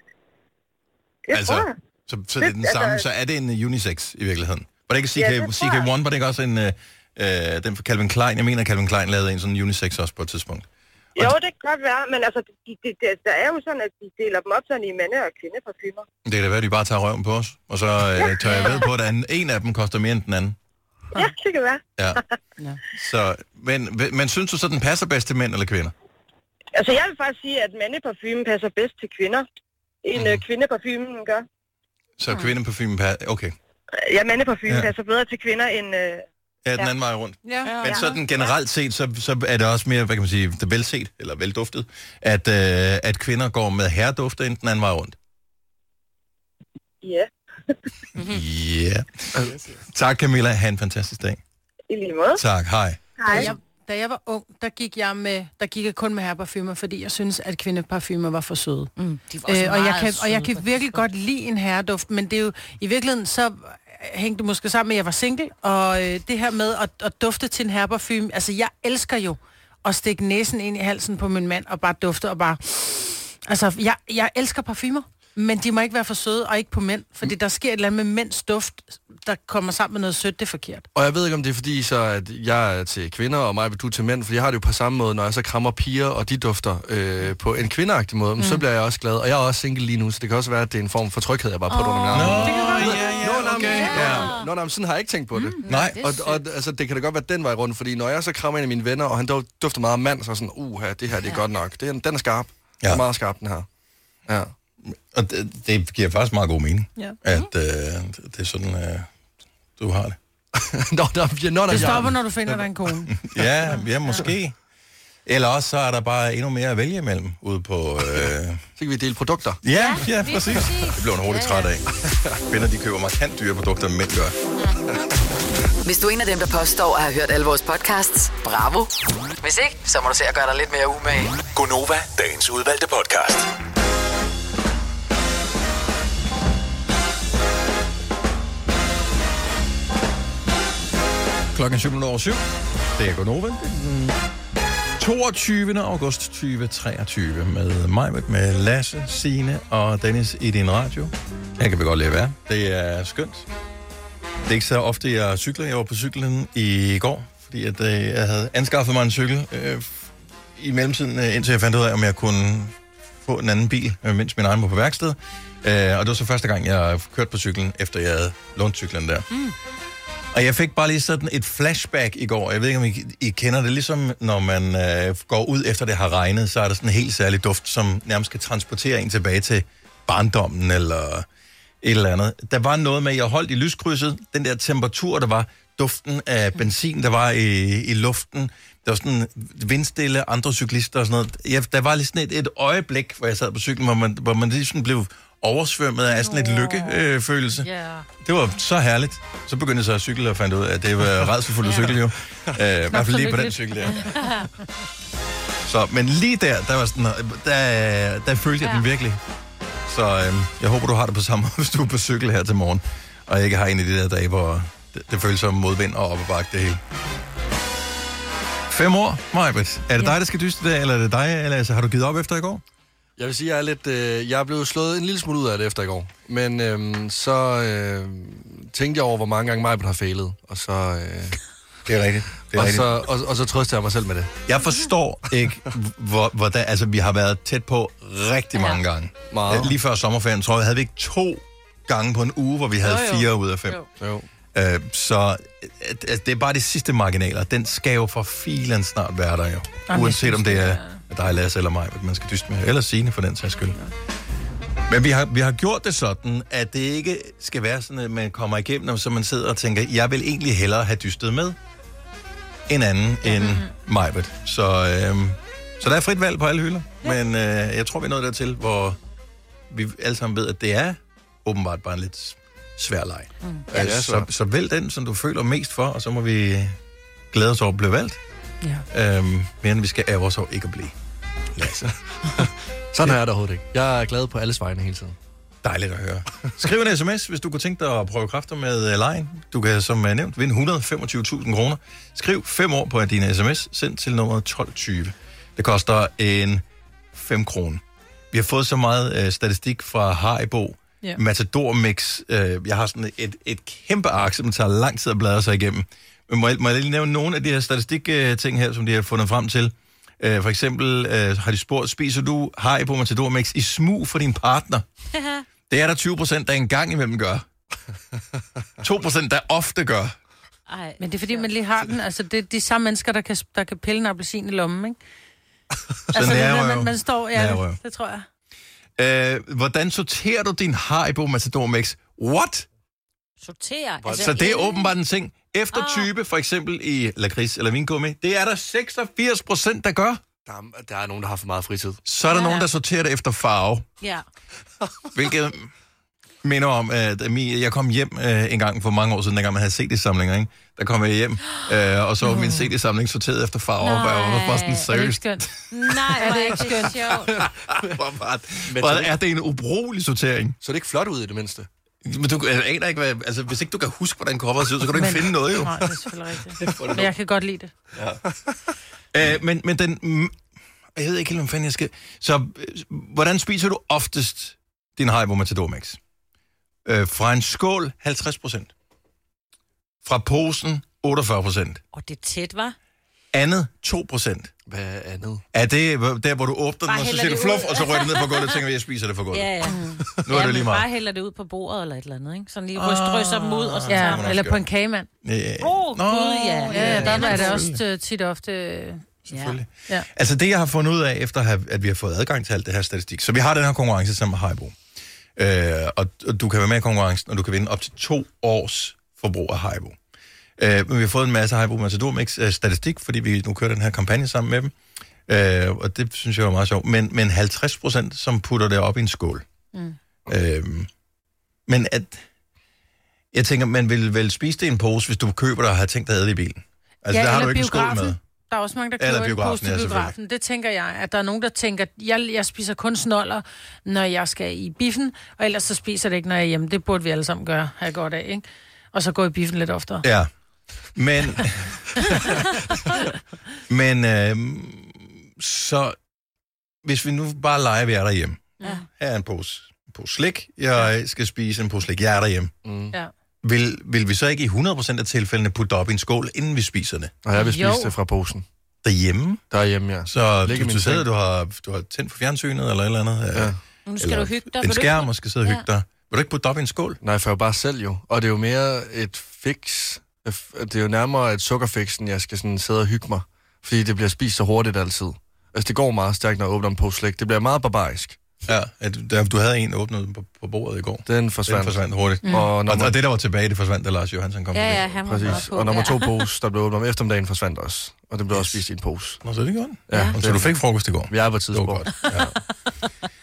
Det Altså, tror jeg. Så, så det er den Altså- samme, så er det en unisex i virkeligheden. Var det ikke C K, Ja, det tror C K jeg. one, var det ikke også en, øh, øh, den for Calvin Klein? Jeg mener, Calvin Klein lavede en sådan unisex også på et tidspunkt. Jo, det kan godt være, men altså, de, de, de, der er jo sådan, at de deler dem op sådan i mande- og kvindeparfumer. Det er da værd, at de bare tager røven på os, og så øh, tør jeg ved på, at en, en af dem koster mere end den anden. Ja, det kan være. Ja. Ja. Så, men, men synes du så, den passer bedst til mænd eller kvinder? Altså, jeg vil faktisk sige, at mandeparfumen passer bedst til kvinder, end Mhm. mm. kvindeparfumen gør. Så kvindeparfumen passer... Okay. Ja, mandeparfumen Ja. ja. passer bedre til kvinder end... Øh, Ja, den Ja. anden vej rundt. Ja. Men sådan generelt set, så, så er det også mere, hvad kan man sige, det velset, eller velduftet, at, øh, at kvinder går med herredufter end den anden vej rundt. ja, Ja. Tak, Camilla. Ha' en fantastisk dag. i lige måde. Tak. Hej. Da Hej. jeg, da jeg var ung, der gik jeg med, der gik jeg kun med herreparfumer, fordi jeg synes, at kvindeparfumer var for søde. Mm, de var også Øh, og, jeg meget kan, og jeg søde, kan virkelig godt lide en herreduft, men det er jo i virkeligheden, så hængte det måske sammen med, at jeg var single, og øh, det her med at, at dufte til en herreparfume, altså jeg elsker jo at stikke næsen ind i halsen på min mand, og bare dufte, og bare... Altså, jeg, jeg elsker parfumer, men de må ikke være for søde, og ikke på mænd, fordi der sker et eller andet med mænds duft, der kommer sammen med noget sødt, det er forkert. Og jeg ved ikke, om det er fordi, så at jeg er til kvinder, og mig, du er til mænd, for jeg har det jo på samme måde, når jeg så krammer piger, og de dufter øh, på en kvindeagtig måde, mm. så bliver jeg også glad. Og jeg er også single lige nu, så det kan også være, at det er en form for tryghed, jeg bare putter under min arm. Nå, ja, Nå, ja, nå, okay. ja. Nå, nå, sådan har jeg ikke tænkt på det. Nej. Og, og altså, det kan da godt være den vej rundt, fordi når jeg så krammer en af mine venner, og han duf- dufter meget af mand, så er jeg sådan, uh, det her, det er godt nok. Det er, den er skarp. Ja. Den er meget skarp, den her. Ja. Og det, det giver faktisk meget god mening, Ja. at øh, det er sådan, øh, du har det. nå, der, ja, nå, der, Det stopper, når du finder dig en kone. Ja, ja, måske. Eller også så er der bare endnu mere at vælge imellem ude på... Øh... Så kan vi dele produkter. Ja, ja, lige præcis. præcis. Det bliver hun hurtigt træt af. Kvinder, de køber markant dyre produkter, end mænd gør. Hvis du er en af dem, der påstår at have hørt alle vores podcasts, bravo. Hvis ikke, så må du se at gøre dig lidt mere umage. Gonova, dagens udvalgte podcast. Klokken syv over syv. Det er Gonova. Den toogtyvende august tyve treogtyve med mig, med Lasse, Signe og Dennis i din radio. Jeg kan vi godt lade være. Det er skønt. Det er ikke så ofte, jeg cykler. Jeg var på cyklen i går, fordi at, øh, jeg havde anskaffet mig en cykel øh, i mellemtiden, øh, indtil jeg fandt ud af, om jeg kunne få en anden bil, øh, mens min egen var på værksted. Øh, og det var så første gang, jeg kørte på cyklen, efter jeg havde lånt cyklen der. Mm. Og jeg fik bare lige sådan et flashback i går. Jeg ved ikke, om I, I kender det. Ligesom når man øh, går ud efter det har regnet, så er der sådan en helt særlig duft, som nærmest kan transportere en tilbage til barndommen eller et eller andet. Der var noget med, at jeg holdt i lyskrydset. Den der temperatur, der var, duften af benzin, der var i, i luften. Der var sådan vindstille, andre cyklister og sådan noget. Jeg, der var lige sådan et, et øjeblik, hvor jeg sad på cyklen, hvor man, hvor man lige sådan blev oversvømmet af sådan lidt lykkefølelse. Ja. Det var så herligt. Så begyndte jeg så at cykle og fandt ud af, at det var rædselsfuldt at cykle jo. Uh, I hvert fald lige på den cykel der. Så, men lige der, der var sådan, der, der følte jeg ja. den virkelig. Så øhm, jeg håber, du har det på samme måde, hvis du er på cykel her til morgen, og ikke har en af de der dage, hvor det, det føles som modvind og op og bakke det hele. Fem år, Majbrit. Er det ja. dig, der skal dyste det, eller er det dig, eller altså, har du givet op efter i går? Jeg vil sige, jeg er lidt... Øh, jeg er blevet slået en lille smule ud af det efter i går. Men øh, så øh, tænkte jeg over, hvor mange gange Majbrit har fejlet, og så... Øh, det er rigtigt. Det er og, rigtigt. så, og, og så trøster jeg mig selv med det. Jeg forstår ikke, hvor, hvor der, altså, vi har været tæt på rigtig mange gange. Meget. Lige før sommerferien, tror jeg, havde vi ikke to gange på en uge, hvor vi havde jo, jo. fire ud af fem. Jo. jo. Øh, så altså, det er bare de sidste marginaler. Den skal jo for filen snart være der jo. Jamen, uanset om det er dig, Lasse eller mig, man skal dyste med. Eller Signe for den sags skyld. Men vi har, vi har gjort det sådan, at det ikke skal være sådan, at man kommer igennem, så man sidder og tænker, jeg vil egentlig hellere have dystet med en anden end Majbert. Så, øhm, så der er frit valg på alle hylder. Ja. Men øh, jeg tror, vi er nået dertil, hvor vi alle sammen ved, at det er åbenbart bare en lidt svær leg. Mm. Altså, så, så vælg den, som du føler mest for, og så må vi glæde os over at blive valgt. Ja. Øhm, men vi skal ære os over ikke at blive. Lasse. Sådan er jeg det overhovedet ikke. Jeg er glad på alles vegne hele tiden. Dejligt at høre. Skriv en sms, hvis du kunne tænke dig at prøve kræfter med uh, lejen. Du kan, som er nævnt, vinde et hundrede og femogtyve tusind kroner. Skriv fem år på din sms. Send til nummer tolv tyve. Det koster en fem kroner. Vi har fået så meget uh, statistik fra Haribo. Yeah. Matador Mix. Uh, jeg har sådan et, et kæmpe ark, som tager lang tid at bladre sig igennem. Men må jeg, må jeg lige nævne nogle af de her statistik-ting her, som de har fundet frem til? Uh, for eksempel uh, har de spurgt, spiser du Haribo Matador Mix i smug for din partner? Det er der tyve procent, der engang imellem gør. to procent, der ofte gør. Ej, men det er fordi, man lige har den. Altså, det er de samme mennesker, der kan, der kan pille en appelsin i lommen, ikke? Altså, det er, man, man står... Ja, det, det tror jeg. Uh, hvordan sorterer du din Haribo Matador Mix? What? Sorterer? Altså, så det er åbenbart en ting. Efter oh. type, for eksempel i lakrids eller vingummi, det er der seksogfirs procent, der gør. Der er, der er nogen, der har for meget fritid. Så er der ja. nogen, der sorterer det efter farve. Ja. Hvilket minder om, at jeg kom hjem øh, en gang for mange år siden, dengang man havde C D-samlinger, ikke? Der kom jeg hjem, øh, og så var min C D-samling sorteret efter farver, og jeg var bare sådan seriøst. Nej, er det ikke skønt? Hvor er det en ubrugelig sortering? Så det er ikke flot ud i det mindste. Men du aner ikke, hvad, altså hvis ikke du kan huske, hvordan coveret ser ud, så kan du ikke men, finde noget jo. Nej, det er selvfølgelig rigtigt. Men jeg kan godt lide det. Ja. øh, men, men den... Jeg ved ikke helt, hvad fanden jeg skal... Så, øh, hvordan spiser du oftest din Haribo Matador Mix? Øh, fra en skål, halvtreds procent. Fra posen, otteogfyrre procent. Og det er tæt, hva'? Andet, to procent. Hvad er andet? Er det der, hvor du åbner den, og så siger du fluff, og så rører det ned på gulvet og tænker, at jeg spiser det for gulvet? Ja, ja. Nu er ja, det lige meget. Bare hælder det ud på bordet eller et eller andet, ikke? Sådan lige drysser dem ud, og så ja, tager man. eller på en kagemand. Åh, ja. oh, gud, ja. Ja, ja, der er det også tit ofte... Selvfølgelig. Ja. Altså det, jeg har fundet ud af, efter at vi har fået adgang til alt det her statistik, så vi har den her konkurrence sammen med Haribo. Øh, og, og du kan være med i konkurrencen, og du kan vinde op til to års forbrug af Haribo. Øh, men vi har fået en masse Haribo Matador Mix øh, statistik, fordi vi nu kører den her kampagne sammen med dem. Øh, og det synes jeg var meget sjovt. Men, men halvtreds procent, som putter det op i en skål. Mm. Øh, men at... Jeg tænker, man vil vel spise det i en pose, hvis du køber det og har tænkt dig at æde i bilen. Altså, ja, der har du ikke biografen. En skål med. Der er også mange, der køber en pose til biografen. Ja, det tænker jeg, at der er nogen, der tænker, jeg, jeg spiser kun snoller, når jeg skal i biffen, og ellers så spiser det ikke, når jeg er hjemme. Det burde vi alle sammen gøre, have godt af, ikke? Og så gå i biffen lidt oftere. Ja, men... men øh, så... Hvis vi nu bare leger, vi er derhjemme. Ja. Her er en pose, en pose slik. Jeg skal spise en pose slik. Jeg er derhjemme. Mm. Ja. Vil, vil vi så ikke i hundrede procent af tilfældene putte op i en skål, inden vi spiser det? Og jeg vil spise jo. det fra posen. Derhjemme? Derhjemme, ja. Så du, du sidder, du har, du har tændt for fjernsynet eller et eller andet? Ja. Nu skal eller du hygge dig. En skærm, og skal sidde og hygge dig. Vil du ikke putte op i en skål? Nej, for jeg bare selv jo. Og det er jo mere et fix. Det er jo nærmere et sukkerfix, end jeg skal sådan sidde og hygge mig. Fordi det bliver spist så hurtigt altid. Altså, det går meget stærkt, når jeg åbner en pose slik. Det bliver meget barbarisk. Ja, du havde en åbnet på, på bordet i går. Den forsvandt. Den forsvandt hurtigt. Mm. Og, og, og det, der var tilbage, det forsvandt, da Lars Johansson kom. Ja, ja, han var præcis. Og nummer to pose, der blev åbnet om eftermiddagen, forsvandt også. Og det blev yes. også spist i en pose. Nå, så er det godt. Ja. Ja. Så du fik frokost i går? Vi er på tidspunkt. Ja.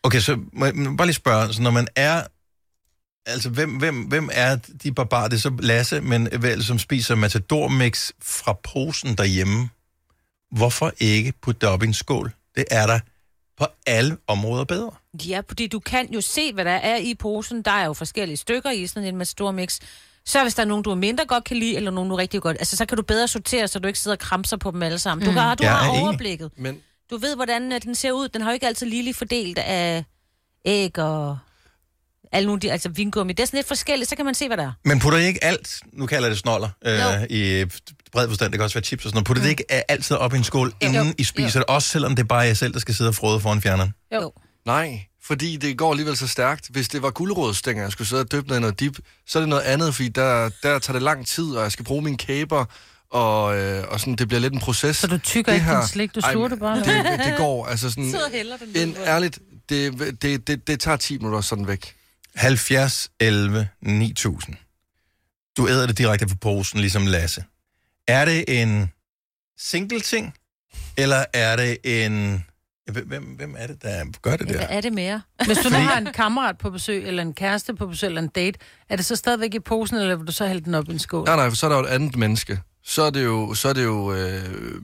Okay, så må jeg bare lige spørge, så når man er... Altså, hvem, hvem, hvem er de barbarer? Det er så Lasse, men vel, som spiser Matador-mix fra posen derhjemme. Hvorfor ikke putte det op i en skål? Det er der på alle områder bedre. Ja, fordi du kan jo se, hvad der er i posen. Der er jo forskellige stykker i sådan en Matador-mix. Så hvis der er nogen, du mindre godt kan lide, eller nogen, du rigtig godt... Altså, så kan du bedre sortere, så du ikke sidder og kramser på dem alle sammen. Du, mm. kan, du Jeg har er enig. overblikket. Men Du ved, hvordan øh, den ser ud. Den har jo ikke altid ligeligt fordelt af æg og alle nogle, de, altså vingummi. Det er sådan lidt forskelligt, så kan man se, hvad der er. Men putter I ikke alt, nu kalder jeg det snoller, øh, i bred forstand, det kan også være chips og sådan noget, putter mm. det ikke altid op i en skål, inden Jo. I spiser det, også selvom det er bare jer selv, der skal sidde og frode foran fjerneren? Jo. nej, fordi det går alligevel så stærkt. Hvis det var gulerodsstænger, jeg skulle sidde og dyppe ned i noget dip, så er det noget andet, fordi der, der tager det lang tid, og jeg skal bruge mine kæber, og, øh, og sådan, det bliver lidt en proces. Så du tykker Det ikke her- din slik, du Ej, sluger det bare? Det, det går, altså sådan... Sidder og hælder den En, ned på. ærligt, det, det, det, det tager ti minutter sådan væk. halvfjerds elleve ni tusind. Du æder det direkte fra posen, ligesom Lasse. Er det en single ting, eller er det en... Hvem, hvem er det, der gør det Ja, hvad der? er det mere? Hvis du nu har en kammerat på besøg, eller en kæreste på besøg, eller en date, er det så stadigvæk i posen, eller vil du så hælde den op i en skål? Nej, nej, for så er der jo et andet menneske. Så er det jo, så er det jo øh,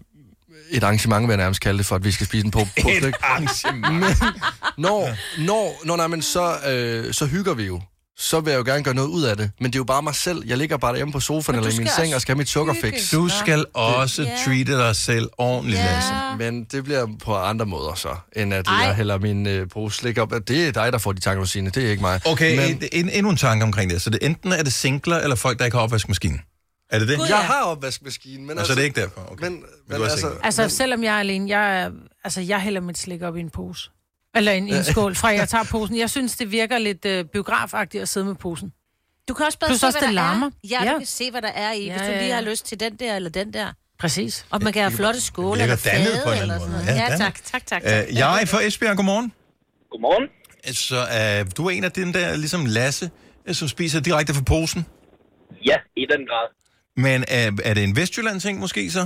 et arrangement, vil jeg nærmest kalde det, for at vi skal spise en på. på Et arrangement. Men når, når, når nej, men så, øh, så hygger vi jo. Så vil jeg jo gerne gøre noget ud af det. Men det er jo bare mig selv. Jeg ligger bare derhjemme på sofaen eller i min skal seng og skal have mit sukkerfix. Du skal også Ja. treate dig selv ordentligt, Ja. Lasse. Men det bliver på andre måder så, end at Ej. jeg hælder min øh, pose slik op. Det er dig, der får de tanker, Signe. Det er ikke mig. Okay, Men en, en, endnu en tanke omkring det. Så det, enten er det singler, eller folk, der ikke har opvaskemaskine. Er det det? Gud, Ja. jeg har opvaskemaskinen, men Og så er det ikke derfor? Okay. Men, du men er altså, single? Altså, selvom jeg er alene, jeg, er, altså, jeg hælder mit slik op i en pose. Eller en, i en skål, fra jeg tager posen. Jeg synes, det virker lidt øh, biografagtigt at sidde med posen. Du kan også bedre Plus se, også, hvad det der larmer. er. Ja, Ja. du kan se, hvad der er i, Ja, hvis du ja, lige ja. har lyst til den der eller den der. Præcis. Og man kan have flotte skåle virker eller dannet fade på en eller eller sådan anden noget. måde. Ja, Ja, dannet. tak, tak, tak. tak. Øh, jeg er fra Esbjerg, godmorgen. Godmorgen. Så øh, du er en af den der, ligesom Lasse, øh, som spiser direkte fra posen. Ja, i den grad. Men øh, er det en Vestjylland-ting måske så?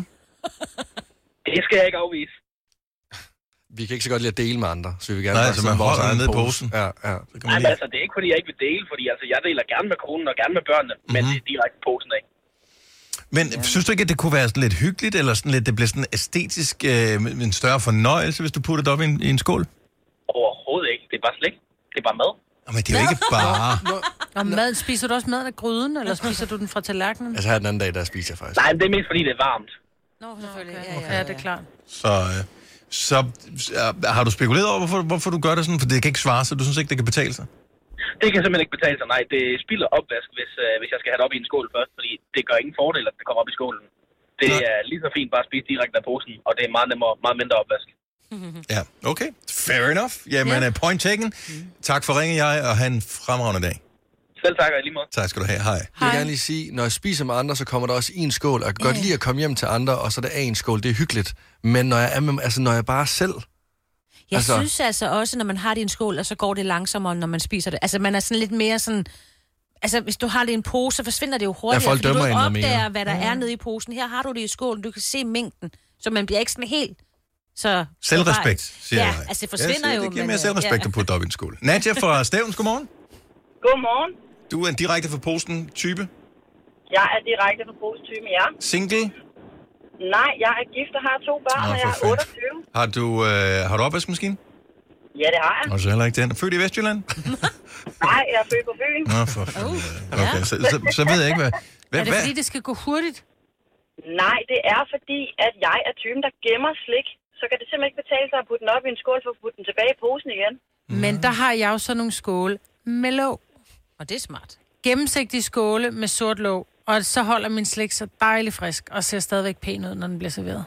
Det skal jeg ikke afvise. vi kan ikke så godt lide at dele med andre, så vi vil gerne Nej, bare så sidde man med vores holder egen ned i pose. posen. Ja, ja. Så kan Nej, man men lige... altså, det er ikke, fordi jeg ikke vil dele, fordi altså, jeg deler gerne med konen og gerne med børnene, mm-hmm. men det er direkte posen af. Men ja. synes du ikke, at det kunne være sådan lidt hyggeligt, eller sådan lidt, det bliver sådan æstetisk øh, en større fornøjelse, hvis du putter det op i en, i en skål? Overhovedet ikke. Det er bare slik. Det er bare mad. Nå, men det er jo ikke bare... Og mad, spiser du også maden af gryden, eller spiser du den fra tallerkenen? Altså her den anden dag, der spiser jeg faktisk. Nej, men det er mest fordi, det er varmt. Nå, selvfølgelig. Okay. Ja, ja, Ja, ja. det er klart. Så, øh, så øh, har du spekuleret over, hvorfor, hvorfor du gør det sådan? For det kan ikke svare sig. Du synes ikke, det kan betale sig? Det kan simpelthen ikke betale sig. Nej, det spilder opvask, hvis, øh, hvis jeg skal have det op i en skål først, fordi det gør ingen fordel, at det kommer op i skålen. Det Nej. er lige så fint bare at spise direkte af posen, og det er meget nemmere, meget mindre opvask. Ja, okay. Fair enough. Jamen, ja. point taken. Tak for ringen, jeg, og have en fremragende dag. Selv tak, og i lige måde. Tak skal du have. Hej. Jeg vil gerne lige sige, når jeg spiser med andre, så kommer der også i en skål. Og jeg kan godt lide at komme hjem til andre, og så er det af en skål. Det er hyggeligt. Men når jeg er, med, altså, når jeg bare er selv... Jeg Altså- synes altså også, når man har det i en skål, og så går det langsommere, når man spiser det. Altså, man er sådan lidt mere sådan... Altså, hvis du har det i en pose, så forsvinder det jo hurtigere, folk fordi du dømmer ikke en noget mere. opdager, hvad der er nede i posen. Her har du det i skålen, du kan se mængden, så man bliver ikke sådan helt... Så, Selvrespekt, så siger ja, jeg. altså det forsvinder ja, jo. Det giver men, mere øh, selvrespekt ja. at putte op i en skål. Nadja fra Stævns, godmorgen. Godmorgen. Du er en direkte fra posten type. Jeg er direkte fra posetypen, ja. Single. Nej, jeg er gift og har to børn, Nå, og for jeg er fanden. otteogtyve. Har du, øh, har du opvaskemaskine? Ja, det har jeg. Og så heller ikke den. Født i Vestjylland? Nej, jeg er født på byen. Nå, for fanden. Uh, Okay, så, så, så ved jeg ikke, hvad... hvad, Er det hvad? fordi, det skal gå hurtigt? Nej, det er fordi, at jeg er typen, der gemmer slik. Så kan det simpelthen ikke betale sig at putte den op i en skål, for at putte den tilbage i posen igen. Men der har jeg jo sådan nogle skåle med låg. Og det er smart. Gennemsigtige skåle med sort låg. Og så holder min slik så dejligt frisk, og ser stadigvæk pæn ud, når den bliver serveret.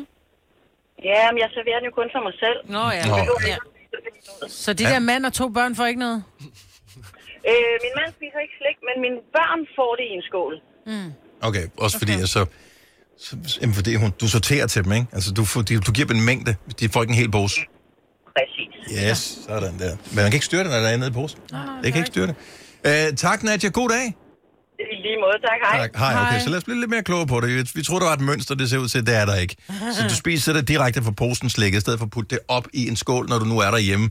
Ja, men jeg serverer den jo kun for mig selv. Nå ja. Nå. ja. Så de Ja. der mand og to børn får ikke noget? Øh, min mand spiser ikke slik, men mine børn får det i en skål. Okay, også fordi, okay. så, så, jamen, fordi hun, du sorterer til dem, ikke? Altså, du, får, de, du giver dem en mængde. De får ikke en hel pose. Præcis. Yes, sådan der. Men man kan ikke styre det, når der er nede i posen. Det kan ikke styre det. Uh, tak, Nadja. God dag. I lige måde, tak. Hej. Tak. Hej, okay, så lad os blive lidt mere kloge på det. Vi troede, der var et mønster, det ser ud til, det er der ikke. Så du spiser det direkte fra posen slik, i stedet for at putte det op i en skål, når du nu er derhjemme,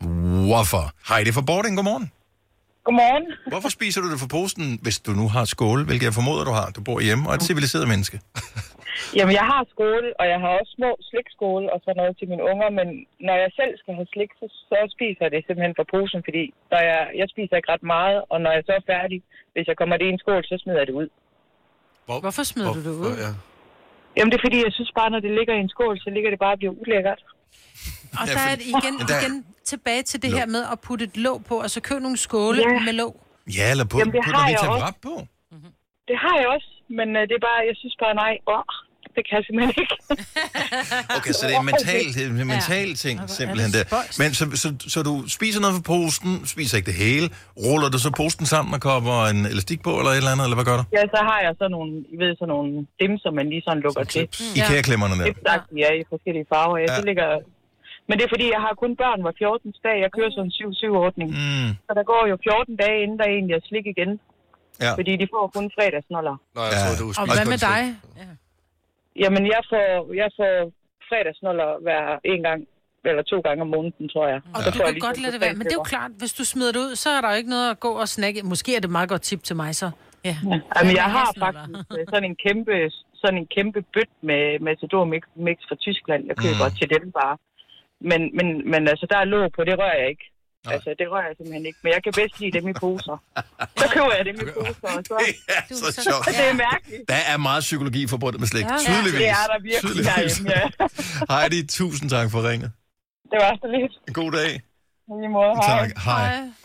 Hvorfor? Heidi fra Bording, godmorgen. Godmorgen. Hvorfor spiser du det fra posen, hvis du nu har skåle, hvilket jeg formoder, du har? Du bor hjemme og er et civiliseret menneske. Jamen, jeg har skåle, og jeg har også små slikskåle og sådan noget til mine unger, men når jeg selv skal have slik, så, så spiser jeg det simpelthen fra posen, fordi når jeg, jeg spiser ikke ret meget, og når jeg så er færdig, hvis jeg kommer det i en skål, så smider jeg det ud. Hvor, Hvorfor smider hvor, du det ud? Ja. Jamen, det er fordi, jeg synes bare, når det ligger i en skål, så ligger det bare og bliver ulækkert. Og Ja, der er fordi- det igen, der er- igen tilbage til det Låg. her med at putte et låg på, og så køb nogle skåle Ja. med låg. Ja, eller put, Jamen, det putter har lidt jeg til også. wrap på. Det har jeg også, men uh, det er bare, jeg synes bare, nej, åh, det kan jeg simpelthen ikke. Okay, så det er en mental, det er en mental ting, hvor er simpelthen det der. spøjst. Men så, så, så du spiser noget fra posen, spiser ikke det hele, ruller du så posen sammen og kopper en elastik på, eller et eller andet, eller hvad gør du? Ja, så har jeg så nogle, I ved, sådan nogle dimser, man lige sådan lukker til. IKEA-klemmerne der. Det er sagt, ja, i forskellige farver. Ja, Ja. det ligger... Men det er fordi, jeg har kun børn hver fjortende dag. Jeg kører sådan en syv syv-ordning. Mm, Så der går jo fjorten dage, inden der egentlig er slik igen. ja. Fordi de får kun fredagsnoller. Nå, jeg Ja. tror, du Og spiser hvad kun med slik. dig? Jamen, jeg får, jeg får fredagsnoller hver en gang, eller to gange om måneden, tror jeg. Og Så du får jeg kan lige godt sådan lade det være, men det er jo totalpepper. klart, hvis du smider det ud, så er der jo ikke noget at gå og snakke. Måske er det et meget godt tip til mig så. Ja. Jamen, jeg har Hasselnødder. faktisk øh, sådan en kæmpe, sådan en kæmpe bøt med Matador mix, mix fra Tyskland. Jeg køber Mm. til dem bare. Men, men, men altså, der er låg på, det rører jeg ikke. Nej. Altså, det rører jeg simpelthen ikke. Men jeg kan bedst lide dem i poser. Så køber jeg dem i poser, og så... Det er Du så er så- sjovt. Det er mærkeligt. Der er meget psykologi forbundet med slik. Ja, ja. Tydeligvis. Det er der virkelig Tydeligvis. herhjemme, ja. Heidi, tusind tak for ringet. Det var så lidt. En god dag. På lige måde. Hej. Tak. Hej.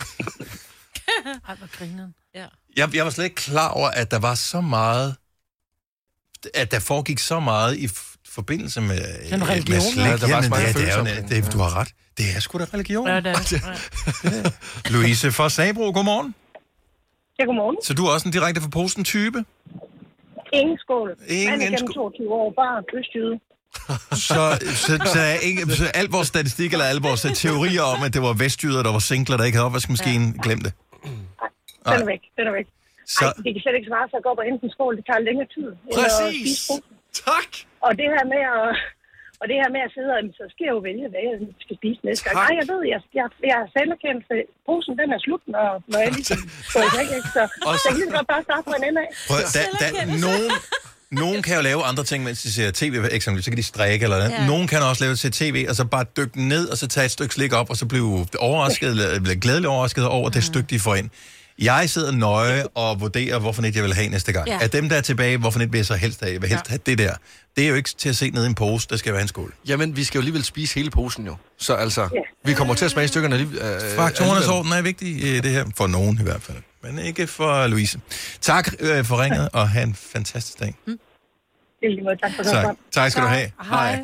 Ej, hvor griner. Ja. Jeg, jeg var slet ikke klar over, at der var så meget, at der foregik så meget i f- forbindelse med, Den øh, religion, med slik. ja. Der var så mange det, er- det er jo, følelser omkring det, det, du har ret. Det er sgu da religion. Ja, det er. Louise fra Sabro, godmorgen. Ja, godmorgen. Så du er også en direkte fra posten type? Ingen skål. Ingen Man er gennem skål. toogtyve år, bare kystjyde. Så, så, så, er ikke, så al vores statistik eller alle vores teorier om, at det var vestjyder, der var singler, der ikke havde opvaskemaskinen, ja. glem det. Den er væk, den er væk. Så, Ej, det kan slet ikke svare sig at gå op og hente en skål. Det tager længere tid. end at præcis. spise posen. Tak. Og det her med at, og det her med at sidde, og, så skal jeg jo vælge, hvad jeg skal spise næste gang. Tak. Nej, jeg ved, jeg, jeg, jeg er selverkendt, for posen den er slut, når, når jeg ligesom får det væk. ikke? Så Også- jeg kan lige så godt bare starte på en ende af. Prøv, der, der, nogen, nogen kan jo lave andre ting, mens de ser tv, eksempelvis, så kan de strikke eller noget. Ja. Nogen kan også lave til tv, og så bare dykke ned, og så tage et stykke slik op, og så blive overrasket, eller blive glædeligt overrasket over det stykke, de får ind. Jeg sidder nøje og vurderer, hvorfor net jeg vil have næste gang. Ja. Af dem, der er tilbage, hvorfor net vil jeg så helst have? Jeg vil helst have det der. Det er jo ikke til at se ned i en pose, der skal være en skål. Jamen, vi skal jo alligevel spise hele posen jo. Så altså, Ja. vi kommer til at smage stykkerne alligevel. Øh, Faktorernes alligevel. orden er vigtig i det her, for nogen i hvert fald. Men ikke for Louise. Tak øh, for ringet, og have en fantastisk dag. Det er lige måde. Tak for Tak, det. tak skal du have. Hej.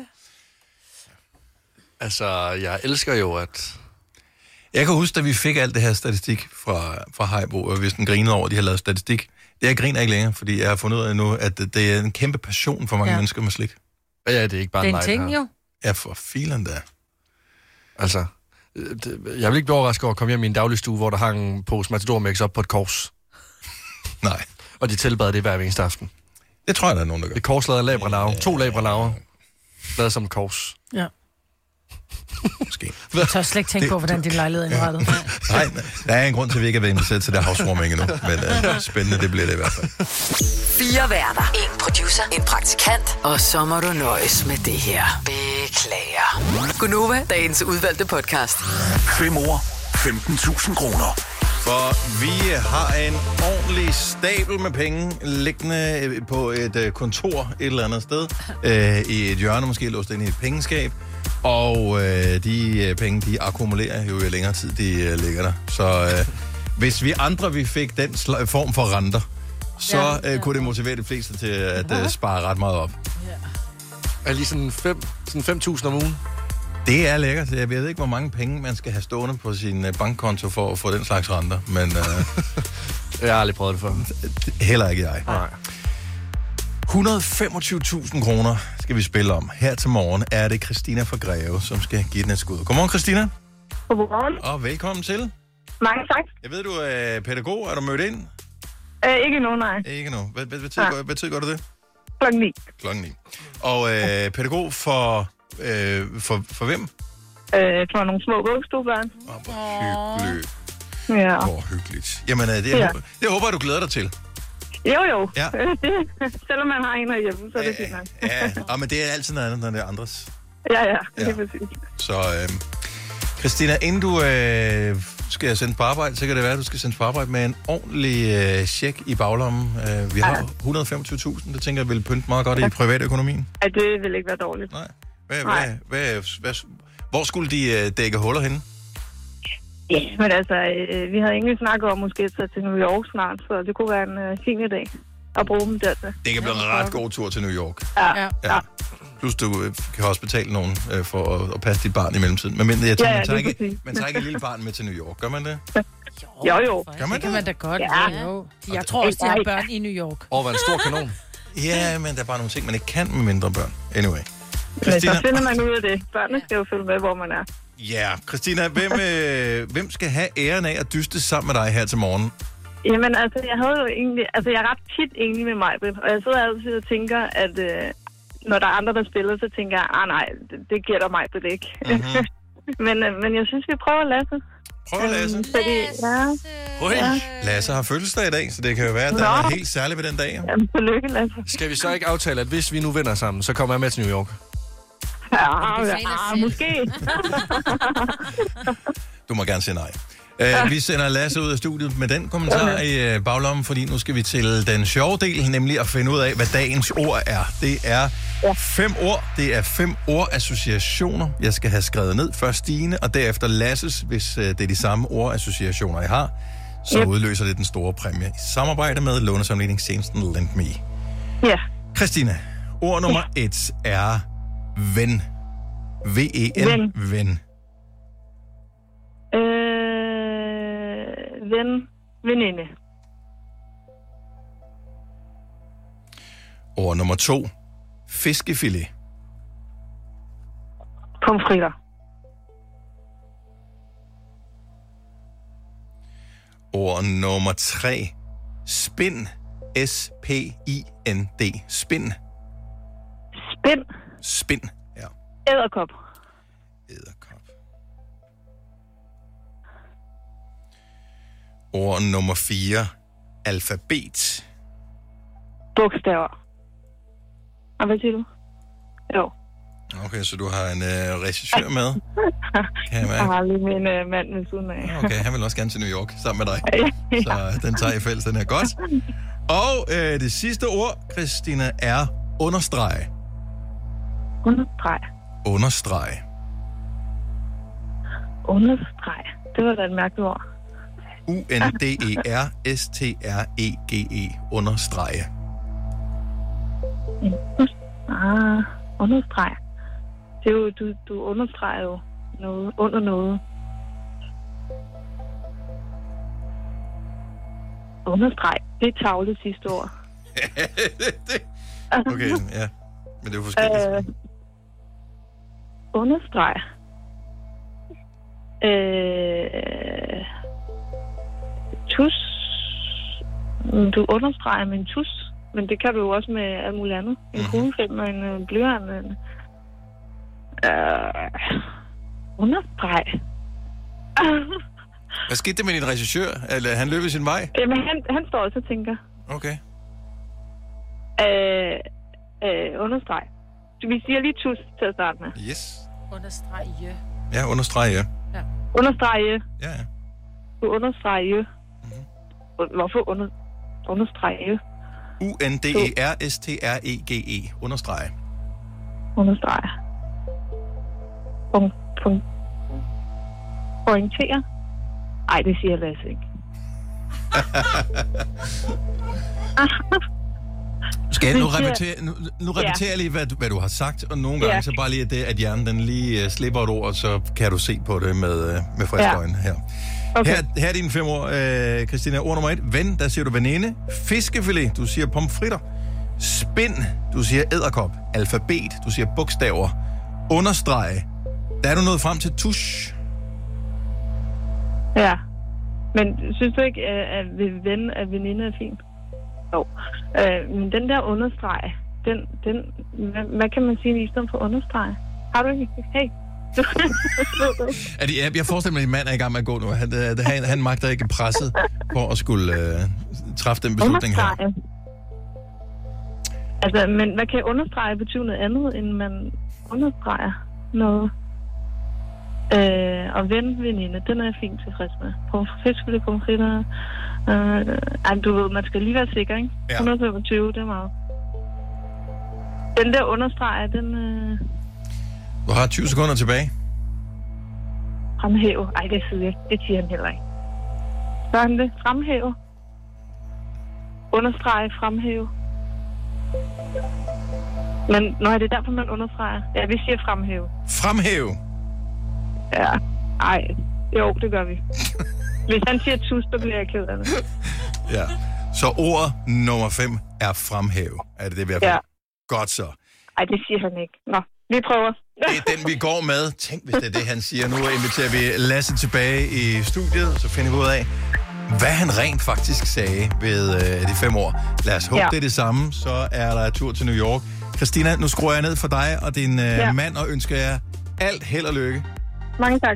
Altså, jeg elsker jo, at... Jeg kan huske, da vi fik alt det her statistik fra, fra Haibo, og hvis den grinede over, at de har lavet statistik. Det jeg griner ikke længere, fordi jeg har fundet ud af nu, at det er en kæmpe passion for mange ja. Ja. mennesker med slik. Ja, det er ikke bare Det er en en leg, ting her. jo. Ja, for filen der. Altså, øh, det, jeg vil ikke blive overrasket over at komme hjem i en dagligstue, hvor der hang en pose Matador Mix op på et kors. Nej, Og de tilbad det hver eneste aften. det tror jeg, der er nogen, der gør. Et kors lavet af labranave. To labranave. Lavet som et kors. Ja. Måske. Jeg tør slet ikke tænke på, hvordan din lejlighed er indrettet. Nej, der er en grund til, at vi ikke er været inviteret til det housewarming endnu. Men uh, spændende, det bliver det i hvert fald. Fire værter. En producer. En praktikant. Og så må du nøjes med det her. Beklager. Gunova, dagens udvalgte podcast. Fem år, femten tusind kroner. For vi har en ordentlig stabel med penge liggende på et kontor et eller andet sted. Øh, I et hjørne, måske låst ind i et pengeskab. Og øh, de penge, de akkumulerer jo i længere tid, de øh, ligger der. Så øh, hvis vi andre, vi fik den sl- form for renter, så Ja, ja, ja. øh, kunne det motivere de fleste til at øh, spare ret meget op. Er lige sådan fem, sådan fem tusind om ugen? Det er lækkert. Jeg ved ikke, hvor mange penge man skal have stående på sin øh, bankkonto for at få den slags renter, men øh, Jeg har aldrig prøvet det før. heller ikke jeg. Nej. et hundrede og femogtyve tusind kroner skal vi spille om. Her til morgen er det Christina fra Greve, som skal give den et skud. Godmorgen, Christina. Godmorgen. Og velkommen til. Mange tak. Jeg ved, du er pædagog. Er du mødt ind? Øh, ikke nu, nej. Ikke nu. Hvad, hvad, hvad, tid, Ja. gør, hvad tid gør du det? Klokken ni. Klokken ni. Og øh, pædagog for, øh, for, for hvem? Øh, for nogle små vuggestuebørn. Åh, hvor hyggeligt. Ja. Hvor hyggeligt. Jamen, øh, det, jeg, Ja. håber, det håber jeg, du glæder dig til. Jo, jo. Ja. Det, selvom man har en herhjemme, så er det fint nok. Ja, ja. Men det er altid noget andet, når det er andres. Ja, ja, Ja. det er præcis. Så, øh, Christina, inden du øh, skal sendes på arbejde, så kan det være, at du skal sendes på arbejde med en ordentlig øh, check i baglommen. Øh, vi har et hundrede og femogtyve tusind, det tænker jeg vil pynte meget godt i privatøkonomien. Ja, det vil ikke være dårligt. Nej. Hvad, Nej. hvad, hvad, hvad, hvor skulle de øh, dække huller henne? Ja, men altså, øh, vi havde egentlig snakket om måske at tage til New York snart, så det kunne være en øh, fin idé at bruge dem dertil. Det kan blive en ret god tur til New York. Ja, Ja. ja. Plus du øh, kan også betale nogen øh, for at, at passe dit barn i mellemtiden. Men jeg tænker, Ja, ja, man, tager lige ikke, præcis. man tager ikke et lille barn med til New York. Gør man det? Jo, jo. Gør man Det kan man det? da godt. Ja. Ja. Jo. Jeg tror også, de har børn i New York. Og var en stor kanon. Ja, men der er bare nogle ting, man ikke kan med mindre børn. Anyway. Men så finder man ud af det. Børnene skal jo følge med, hvor man er. Ja, Christina, hvem, øh, hvem skal have æren af at dyste sammen med dig her til morgen? Jamen, altså, jeg havde jo egentlig... Altså, jeg er ret tit enig med mig, og jeg sidder altid og tænker, at øh, når der er andre, der spiller, så tænker jeg, ah nej, det, det gælder mig på det ikke. Mm-hmm. men, øh, men jeg synes, vi prøver Lasse. Prøv at Lasse. Øhm, fordi, ja, Ui. Lasse har fødselsdag i dag, så det kan jo være, at der er Nå. noget helt særligt ved den dag. jamen, tillykke, Lasse. Skal vi så ikke aftale, at hvis vi nu vinder sammen, så kommer jeg med til New York? Ja, Det ja, betaler ja selv. måske. Du må gerne sige nej. Uh, vi sender Lasse ud af studiet med den kommentar i uh, baglommen, fordi nu skal vi til den sjove del, nemlig at finde ud af, hvad dagens ord er. Det er fem ord. Det er fem ordassociationer, jeg skal have skrevet ned. Først Stine, og derefter Lasses, hvis uh, det er de samme ordassociationer, I har. Så Yep. udløser det den store præmie i samarbejde med lånesamligningstjenesten LendMe. Ja, Christina, ord nummer et er ven. V E N. Ven. Ven. øh, ven, veninde. Ord nummer to. Fiskefilet. Pomfritter. Ord nummer tre. Spind. S P I N D. Spind. Spind. Spind. Ja. Æderkop. Edderkop. Ord nummer fire. Alfabet. Bogstaver. Og hvad siger du? Jo. Okay, så du har en øh, regissør med. Kan jeg Jeg har mærke? lige min øh, mand ved siden af. Okay, han vil også gerne til New York sammen med dig. Så den tager I fælles, den er godt. Og øh, det sidste ord, Christina, er understrege. Understreg. Understrege. Understreg. Det var da et mærkeligt ord. U N D E R S T R E G E. Understrege. Ah, understreg. Det er jo, du, du understreger jo noget, under noget. Understreg. Det er tavle sidste ord. Okay, ja. Men det er jo forskelligt. Øh, understreg. Øh, tus. Du understreger med en tus. Men det kan du jo også med alt muligt andet. En Mhm. kuglepen og en øh, blyant. En, øh, understreg. Hvad skete der med din regissør? Eller han løb i sin vej? Jamen, han, han står også og tænker. Okay. Øh, øh, understreg. Så vi siger lige tus til at starte med. Yes. Understreg jø. Ja, understrege, ja. Understrege. Ja, ja. Du understreger. Mm-hmm. Hvorfor under, understrege? U N D E R S T R E G E. Understrege. Understrege. Punkt, punkt. Pointere. Ej, det siger Lasse ikke. Skal jeg nu Det siger- repetere, nu, nu repeterer jeg lige, hvad du, hvad du har sagt, og nogle gange Ja. så bare lige det, at hjernen den lige uh, slipper et ord, og så kan du se på det med, uh, med friske Ja. øjne her. Okay. Her, her er dine fem ord, uh, Christina. Ord nummer et, ven, der siger du veninde. Fiskefilet, du siger pomfritter. Spind, du siger edderkop. Alfabet, du siger bogstaver. Understrege, der er du nået frem til tusch. Ja. Men synes du ikke, at at ven af veninde er fint? Jo. Øh, men den der understreg, den, den, hvad, hvad kan man sige i stedet for understreg? Har du ikke? Hey. Er det, jeg forestiller mig, at din mand er i gang med at gå nu. Han, han, han magter ikke presset på at skulle øh, træffe den beslutning her. Understrege. Altså, men hvad kan understrege betyde noget andet, end man understreger noget? Øh, og ven, veninde, den er jeg fint tilfreds med. På fiskelig pomfritter. Øh, ej, du ved, man skal lige være sikker, ikke? Ja. et hundrede og femogtyve, det er meget. Den der understreger, den... Øh, Du har tyve sekunder tilbage. fremhæve. Ej, det siger jeg. Det siger han heller ikke. Gør han det? Fremhæve. Understrege, fremhæve. Men nå, er det derfor, man understreger? Ja, vi siger fremhæve. Fremhæve. Ja. Ej, jo, det gør vi. Hvis han siger tus, så bliver jeg ked af det. Ja. Så ord nummer fem er fremhæve. Er det det, vi har Ja. Godt så. Ej, det siger han ikke. Nå, vi prøver. Det er den, vi går med. Tænk, hvis det er det, han siger. Nu inviterer vi Lasse tilbage i studiet, så finder vi ud af, hvad han rent faktisk sagde ved øh, de fem år. Lad os håbe, ja. det er det samme. Så er der tur til New York. Christina, nu skruer jeg ned for dig og din øh, ja. mand og ønsker jer alt held og lykke. Mange tak.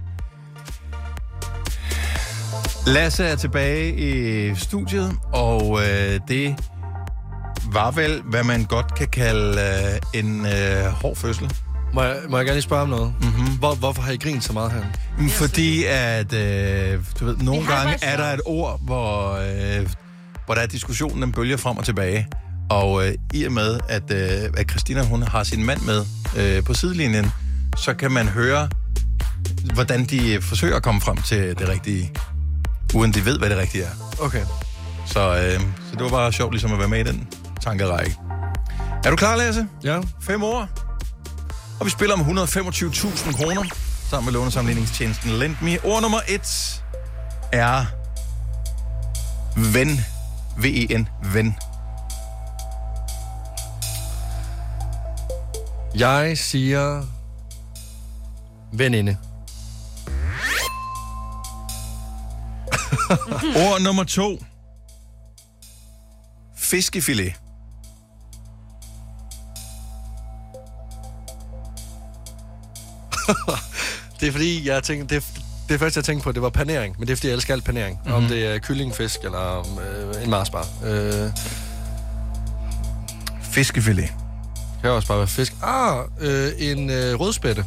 Lasse er tilbage i studiet, og øh, det var vel, hvad man godt kan kalde øh, en øh, hård fødsel. Må jeg, må jeg gerne lige spørge om noget? Mm-hmm. Hvor, hvorfor har I grint så meget her? Fordi at, øh, du ved, nogle gange er der et ord, hvor, øh, hvor der er diskussionen, den bølger frem og tilbage. Og øh, i og med, at, øh, at Christina, hun har sin mand med øh, på sidelinjen, så kan man høre, hvordan de forsøger at komme frem til det rigtige, uden de ved, hvad det rigtige er. Okay. Så, øh, så det var bare sjovt ligesom at være med i den tankerække. Er du klar, Lasse? Ja. Fem år. Og vi spiller om et hundrede og femogtyve tusind kroner sammen med lånesamligningstjenesten LendMe. Ord nummer et er ven. V E N. Ven. Jeg siger veninde. Ord nummer to. Fiskefilet. Det er fordi, jeg tænker, det, det første, jeg tænkte på, det var panering. Men det er fordi, jeg elsker alt panering. Mm-hmm. Om det er kylling, fisk eller øh, en marsbar. Øh, Fiskefilet. Det kan også bare være fisk. Ah, øh, en øh, rødspætte.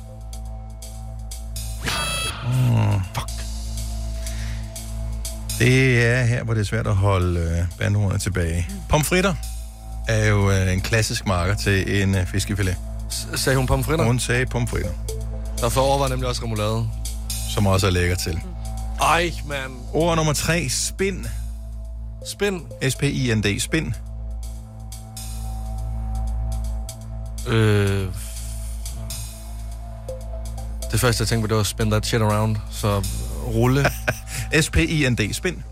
Mm. Fuck. Det er her, hvor det er svært at holde øh, bandhornene tilbage. Pomfritter er jo øh, en klassisk marker til en øh, fiskefilet. S- sagde hun pomfritter? Hun sagde pomfritter. Og for over var nemlig også remoulade. Som også er lækker til. Ej, man. Ord nummer tre. Spind. Spind. S P I N D. Spind. Øh... Det første, jeg tænkte på, det var spin that shit around. Så rulle. S P I N D. Spind.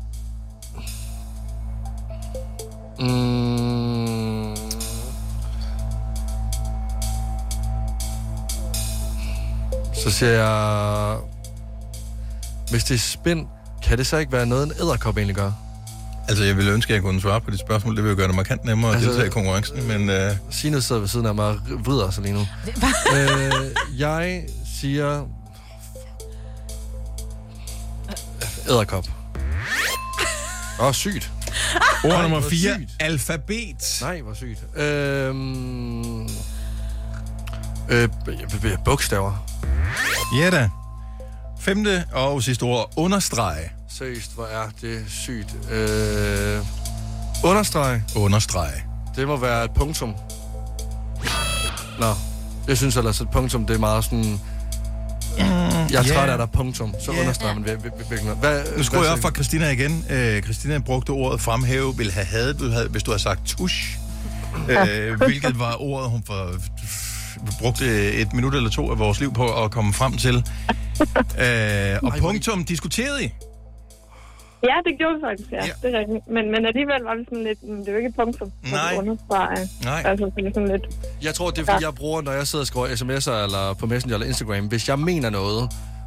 Mm. Så siger jeg... Hvis det er spind, kan det så ikke være noget, en edderkop egentlig gør? Altså, jeg ville ønske, at jeg kunne svare på dit spørgsmål. Det ville jo gøre det markant nemmere altså, at deltage i konkurrencen, men... Uh... Signe sidder ved siden af mig og vrider sig lige nu. øh, jeg siger... Edderkop. Åh, oh, sygt. Ord Nej, nummer fire. Sygt. Alfabet. Nej, hvor sygt. Øhm... Øh, b- b- bogstaver. Ja da. Femte og sidste ord. Understrege. Seriøst, hvor er det sygt. Øh... Understrege. Understrege. Det må være et punktum. Nå. Jeg synes ellers, at punktum, det er meget sådan... Jeg er træt yeah. af der punktum, så Yeah. understreger man virkelig noget. Hvad, Nu skruer jeg op fra Christina igen. Øh, Christina brugte ordet fremhæve, ville have hadet, hvis du havde sagt tusch. øh, hvilket var ordet, hun for, brugte et minut eller to af vores liv på at komme frem til. Øh, og punktum diskuterede I? Ja, det gjorde vi faktisk, ja. Ja. Det er rigtigt. Men, men alligevel var det sådan lidt... Det er jo ikke et punktum. Nej. Nej. Altså, det er sådan lidt... Jeg tror, det er, fordi jeg bruger, når jeg sidder og skriver sms'er eller på Messenger eller Instagram, hvis jeg mener noget,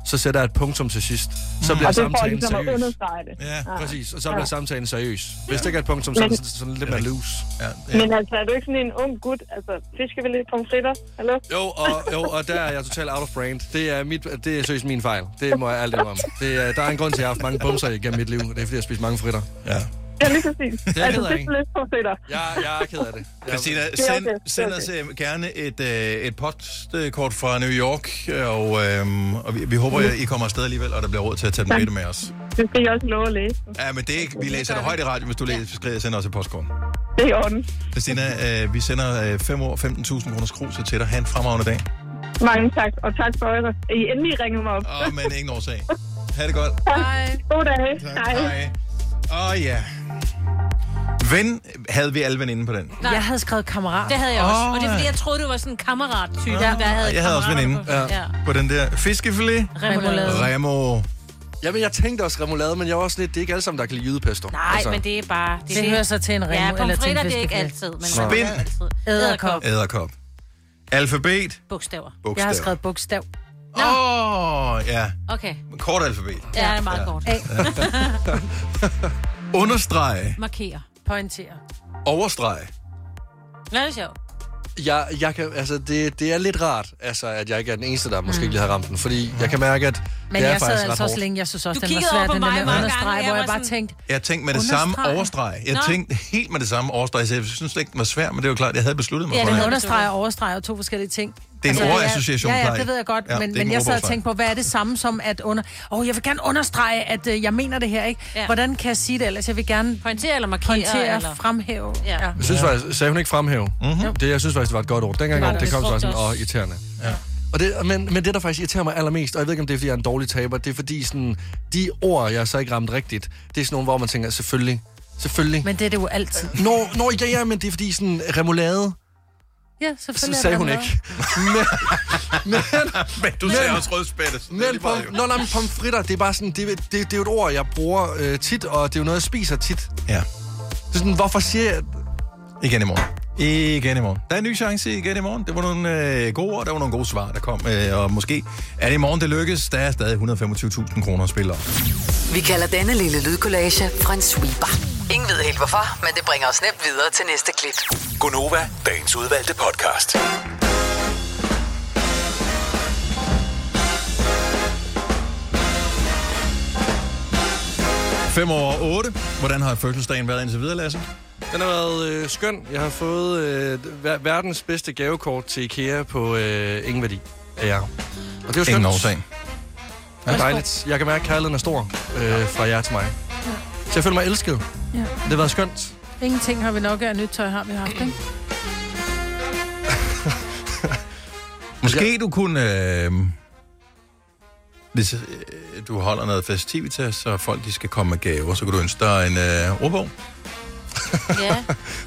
så sætter jeg et punktum til sidst. Så bliver Og det får samtalen ligesom at seriøs. understrege det. Ja. Præcis, og så bliver samtalen seriøs. Hvis det ikke er et punktum, så er det sådan, sådan lidt mere loose. Ja, Men altså, er du ikke sådan en ung gut? Altså, fisker vi lidt pomfritter? Hallo? Jo, og, jo, og der er jeg totalt out of brand. Det er, mit, det er seriøst min fejl. Det må jeg alt om. Det er, der er en grund til, at jeg har haft mange bumser igennem mit liv. Det er, fordi jeg har spist mange fritter. ja. Ja, lige præcis. Det er altså, ked af, fisk ikke? lidt pomfritter. Jeg, jeg er ked af det. Jeg, Christina, er send, okay. send Det er os øh, gerne et, øh, et postkort fra New York, og, øhm, og vi, vi håber, at I kommer afsted alligevel, og der bliver råd til at tage den med, med os. Det skal jeg også love at læse. Ja, men det er ikke, vi læser det højt i radio, hvis du læser, skriver, sender os et postkort. Det er i orden. Christina, øh, vi sender fem år, femten tusind kroners kruse til dig. Ha' en fremragende dag. Mange tak, og tak for at I endelig ringede mig op. Åh, oh, men ingen årsag. Ha' det godt. Hej. God dag. Tak, hej. Åh, oh, ja. Ven, havde vi alle veninde på den? Nej. Jeg havde skrevet kammerat. Det havde jeg også. Åh, Og det er fordi, ja. jeg troede, du var sådan en kammerat-type. Ja. Der havde Jeg havde også kammerater veninde. på. Ja. Ja. På den der fiskefilet? Remoulade. Remo. Jamen, jeg tænkte også remoulade, men jeg var også lidt, det er ikke alle sammen, der kan lide jydepesto. Nej, altså. Men det er bare... Det, det hører så til en remo Ja, eller til en pomfritter, det er ikke fiskefilet. altid. Men Spin. remoulade er altid. Æderkop. Æderkop. Alfabet. Bogstaver. Bogstav. Jeg har skrevet bogstav. Åh, oh, ja. Okay. Kort alfabet. Ja, det er meget Ja. kort. A. Understrege. Markere. Pointere. Overstrege. Ja, det er sjovt. Jeg, jeg kan, altså, det, det er lidt rart, altså, at jeg ikke er den eneste, der måske ikke lige har ramt den. Fordi jeg kan mærke, at Men det er jeg sad faktisk ret altså også hårdt. længe, jeg synes også, Du den var kiggede over svær, på den der mig med mange understreg, gange, hvor jeg jeg var bare sådan- tænkte, Jeg tænkte med det samme Understreg. overstreg. Jeg Nå. tænkte helt med det samme overstreg, så jeg synes slet ikke, den var svær, men det er jo klart, jeg havde besluttet mig Ja, for den det. men havde- understreg og overstreg er to forskellige ting. Det er en Altså, ordassociation, Ja, ja, plejer det ved jeg godt, Ja, men, det er men en jeg sad og ordbogstreg. tænkte på, hvad er det samme som at under... Åh, oh, jeg vil gerne understrege, at øh, jeg mener det her, ikke? Ja. Hvordan kan jeg sige det ellers? Jeg vil gerne Pointere eller markere. pointere, eller... fremhæve. Ja. Jeg synes faktisk, sagde hun ikke fremhæve? Mm-hmm. Det, jeg synes faktisk, det var et godt ord. Dengang Det var det, det. det kom så Jeg sådan, tror åh, også. irriterende. Ja. Og det, men, men det, der faktisk irriterer mig allermest, og jeg ved ikke, om det er, fordi jeg er en dårlig taber, det er fordi sådan, de ord, jeg så ikke ramt rigtigt, det er sådan nogle, hvor man tænker, selvfølgelig, selvfølgelig. Men det er det jo altid. Nå, nå, ja, ja, men det er fordi sådan, remoulade, Ja, så selvfølgelig. sagde er hun der ikke. Men, men, Men du sagde også rødspætte. så det er men lige meget, pom, jo. nå, nej, men pomfritter, det er bare sådan, det, det, det er jo et ord, jeg bruger øh, tit, og det er jo noget, jeg spiser tit. Ja. Så sådan, hvorfor siger jeg... Igen i morgen. Igen i morgen. Der er en ny chance igen i morgen. Det var nogle øh, gode ord, der var nogle gode svar, der kom. Øh, og måske er det i morgen, det lykkes. Der er stadig et hundrede og femogtyve tusind kroner at spille om. Vi kalder denne lille lydkollage en sweeper. Ingen ved helt hvorfor, men det bringer os nemt videre til næste klip. Gonova, dagens udvalgte podcast. fem over otte. Hvordan har fødselsdagen været indtil videre, Lasse? Den har været øh, skøn. Jeg har fået øh, ver- verdens bedste gavekort til IKEA på øh, ingen værdi af jer. Og det er jo skønt. Ingen årsag. Ja, dejligt. Jeg kan mærke, at kærligheden er stor øh, fra jer til mig. Så jeg føler mig elsket. Ja. Det har været skønt. Ingenting har vi nok af nyt tøj, har vi haft, ikke? Måske du kunne... Øh, hvis øh, du holder noget festivitas, så folk de skal komme med gaver, så kan du ønske dig en øh, ordbog. Ja.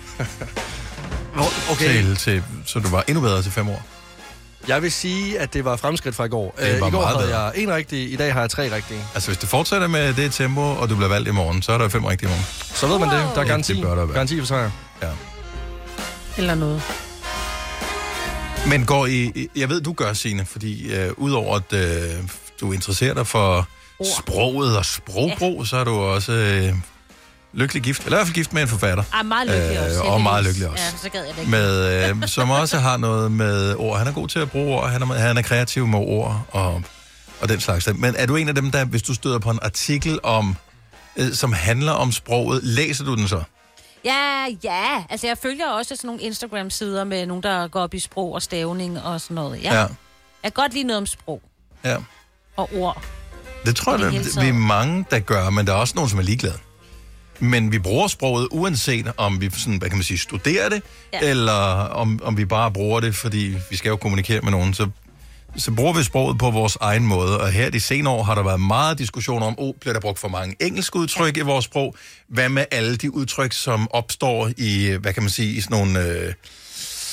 Okay. Til, til, så du var endnu bedre til fem år. Jeg vil sige, at det var fremskridt fra i går. Det Øh, var I går meget havde bedre. jeg en rigtig, i dag har jeg tre rigtige. Altså, hvis det fortsætter med det tempo, og du bliver valgt i morgen, så er der fem rigtige i morgen. Så ved man det. Der er Det- garanti, det bør der være. garanti for sejr. Ja. Eller noget. Men går I... I- Jeg ved, du gør, Signe, fordi øh, udover at øh, du interesserer dig for Ord. sproget og sprogbrug, så er du også øh, lykkelig gift. Eller i hvert fald gift med en forfatter. Ej, meget lykkelig Øh, også. og meget heldigvis. lykkelig også. Ja, så gad jeg det ikke. Med, øh, som også har noget med ord. Han er god til at bruge ord. Han er, han er kreativ med ord og, og den slags. Men er du en af dem, der, hvis du støder på en artikel, om, øh, som handler om sproget, læser du den så? Ja, ja. Altså, jeg følger også sådan nogle Instagram-sider med nogen, der går op i sprog og stavning og sådan noget. Ja. Ja. Jeg kan godt lide noget om sprog ja. og ord. Det tror I det jeg, hele at taget. vi er mange, der gør, men der er også nogen, som er ligeglade. Men vi bruger sproget, uanset om vi sådan, hvad kan man sige, studerer det, Ja. ja. eller om, om vi bare bruger det, fordi vi skal jo kommunikere med nogen, så, så bruger vi sproget på vores egen måde. Og her de senere år har der været meget diskussion om, oh, bliver der brugt for mange engelske udtryk ja. i vores sprog? Hvad med alle de udtryk, som opstår i, hvad kan man sige, i sådan nogle... Øh,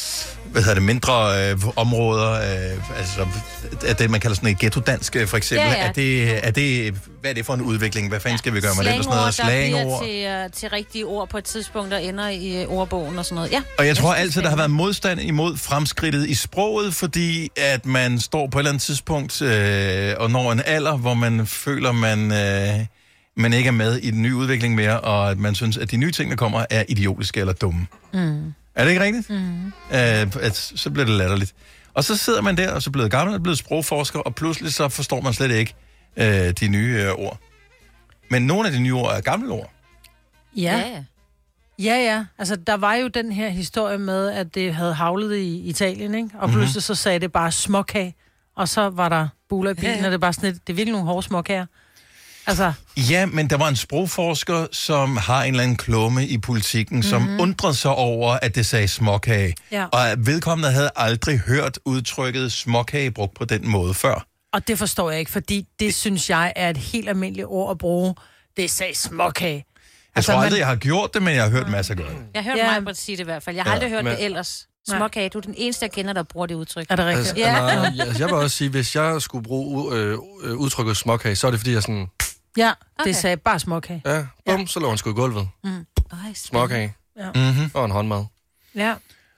hvad hedder det, mindre øh, områder, øh, altså er det, man kalder sådan et ghetto-dansk, for eksempel. Ja, ja. Er, det, er det, hvad er det for en udvikling? Hvad fanden skal vi gøre med det? Sådan noget slangord, der bliver til, uh, til rigtige ord på et tidspunkt, der ender i uh, ordbogen og sådan noget. Ja. Og jeg tror altid, der har været modstand imod fremskridtet i sproget, fordi at man står på et eller andet tidspunkt øh, og når en alder, hvor man føler, man, øh, man ikke er med i den nye udvikling mere, og at man synes, at de nye ting, der kommer, er idiotiske eller dumme. Mm. Er det ikke rigtigt? Mm. Øh, at, så bliver det latterligt. Og så sidder man der, og så er blevet gammel, og blevet sprogforsker, og pludselig så forstår man slet ikke øh, de nye øh, ord. Men nogle af de nye ord er gamle ord. Ja. Ja, ja. ja. Altså, der var jo den her historie med, at det havde havlet i Italien, ikke? Og pludselig mm-hmm. så sagde det bare småkage, og så var der buler i bilen, ja, ja. Og det er bare sådan et, det er virkelig nogle hårde småkager. Altså... Ja, men der var en sprogforsker, som har en eller anden klumme i politikken, mm-hmm. som undrede sig over, at det sagde småkage. Ja. Og vedkommende havde aldrig hørt udtrykket småkage brugt på den måde før. Og det forstår jeg ikke, fordi det synes jeg er et helt almindeligt ord at bruge. Det sagde småkage. Jeg altså, tror aldrig, man... jeg har gjort det, men jeg har hørt masser gøre det. Jeg har hørt ja. mig sige det i hvert fald. Jeg har ja, aldrig hørt men... det ellers. Småkage, du er den eneste, jeg kender, der bruger det udtryk. Er det rigtigt? Altså, ja. nej, altså, jeg vil også sige, hvis jeg skulle bruge øh, udtrykket småkage, så er det fordi, jeg sådan... Ja, det okay. sagde bare småkage. Ja, bum, ja. Så lå han sgu i gulvet. Mm. Småkage. Ja. Mm-hmm. Og en håndmad. Ja.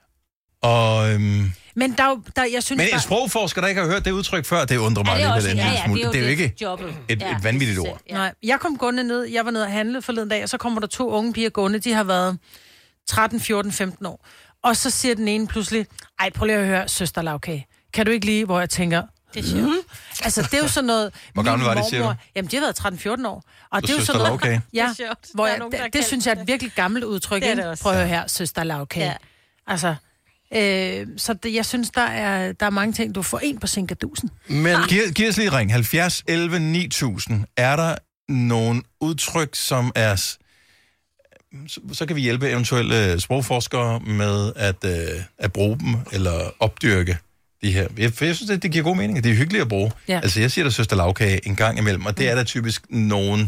Og... Øhm... Men der, der, jeg synes Men en bare... sprogforsker, der ikke har hørt det udtryk før, det undrer mig ja, alligevel en ja, lille ja, smule. det er jo, det er jo ikke et, ja, et vanvittigt ord. Ja. Nej, jeg kom gående ned, jeg var nede og handle forleden dag, og så kommer der to unge piger gående, de har været tretten, fjorten, femten år. Og så siger den ene pludselig, ej, prøv lige at høre, søster Lavkage. Kan du ikke lige, hvor jeg tænker... Det er sjovt. Mm. Altså, det er jo sådan noget... Hvor gammel var det, siger du? Jamen, de har været tretten, fjorten år. Og så det er jo sådan noget... Lavkage. Ja, det er sjovt. hvor jeg, nogen, det, det synes jeg er et virkelig gammelt udtryk. Det er det også. Prøv at høre her, søster Lavkage. Ja. Altså... Øh, så det, jeg synes, der er, der er mange ting, du får ind på sinkadusen. Men giv, giv os lige ring. halvfjerds elleve ni tusind. Er der nogle udtryk, som er... Så, så kan vi hjælpe eventuelle sprogforskere med at, øh, at bruge dem, eller opdyrke de her. Jeg, for jeg synes, det, det giver god mening. Det er hyggeligt at bruge. Ja. Altså, jeg siger der søster Lavkage en gang imellem, og det er der typisk nogle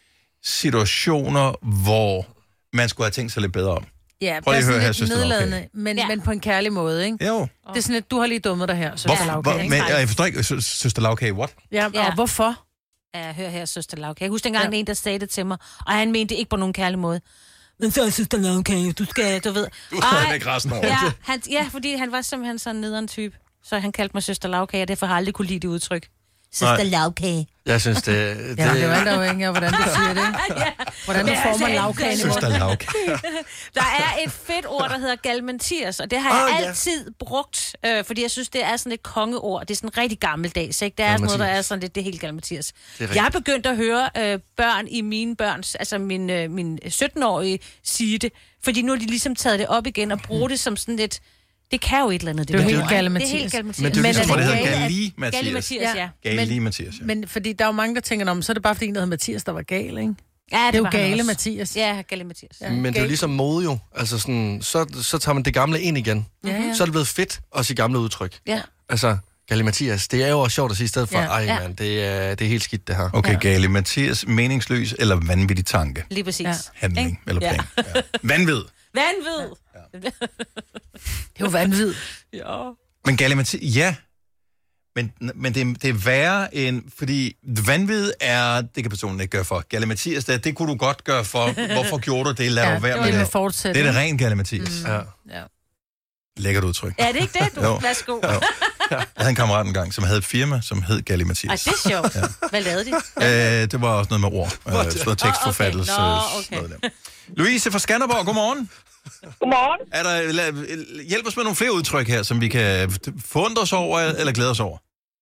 situationer, hvor man skulle have tænkt sig lidt bedre om. Ja, prøv lige at høre her, søster Lavkage. Men, ja. men på en kærlig måde, ikke? Jo. Det er sådan, at du har lige dummet dig her, søster Lavkage. Hvor, men jeg forstår ikke, søster Lavkage, what? Ja, og ja. hvorfor? Ja, hør her, søster Lavkage. Jeg husker engang, ja. en, der sagde det til mig, og han mente det ikke på nogen kærlig måde. Men så er søster Lavkage, du skal, du ved... Du er ikke resten over ja, han, ja, fordi han var simpelthen sådan en nederen type. Så han kaldte mig søster Lavkage, og derfor har jeg aldrig kunne lide det udtryk. Søster Lavkage. Jeg synes, det... det... Ja, det er jo alt afhængigt af, hvordan du siger det. Hvordan du former lavkagen. Søster Lavkage. Der er et fedt ord, der hedder galmentiers, og det har jeg oh, altid ja. brugt, øh, fordi jeg synes, det er sådan et kongeord. Det er sådan rigtig gammeldags, ikke? Det er sådan noget, der er sådan lidt, det er helt galmentiers. Jeg er begyndt at høre øh, børn i mine børns, altså min, øh, min sytten-årige sige det, fordi nu har de ligesom taget det op igen og bruger det som sådan lidt... Det kan jo et eller andet. Det, det er helt gallimatias. Det er helt gallimatias. Men det er men ligesom, er det, det hedder Gallimatias. Gallimatias, ja. Gallimatias, ja. Men fordi der er jo mange, der tænker, om så er det bare fordi en, der hedder Mathias, der var gal, ikke? Ja, det, det er jo gale også. Mathias. Ja, Gallimatias. Ja, men det er jo ligesom mode jo. Altså sådan, så, så tager man det gamle ind igen. Ja, ja. Så er det blevet fedt at sige gamle udtryk. Ja. Altså, Gallimatias, det er jo også sjovt at sige i stedet for, ja. ej ja. mand, det er, det er helt skidt det her. Okay, ja. Gallimatias, meningsløs eller vanvittig tanke? Lige præcis. Ja. Handling Eng? eller plan. Ja. Ja. Vanvid. Vanvid. Ja. Det er jo vanvid. Ja. Men Gallimatias, ja. Men, men det, det er værre end... Fordi vanvid er... Det kan personen ikke gøre for. Gallimatias, det, det kunne du godt gøre for. Hvorfor gjorde du det? Lad ja, du være med det. Det Det er det ren Gallimatias. Mm. Ja. Ja. Lækkert udtryk. Er det ikke det, du? Værsgo. Jo. Jeg havde en kammerat engang, som havde et firma, som hed Gallimatias. Ej, det er sjovt. Ja. Hvad lavede de? Æh, det var også noget med ord. Øh, sådan noget tekstforfattelse. Oh, okay. Nå, okay. Noget der. Louise fra Skanderborg, godmorgen. Godmorgen. Er der, hjælp os med nogle flere udtryk her, som vi kan forundre os over eller glæde os over.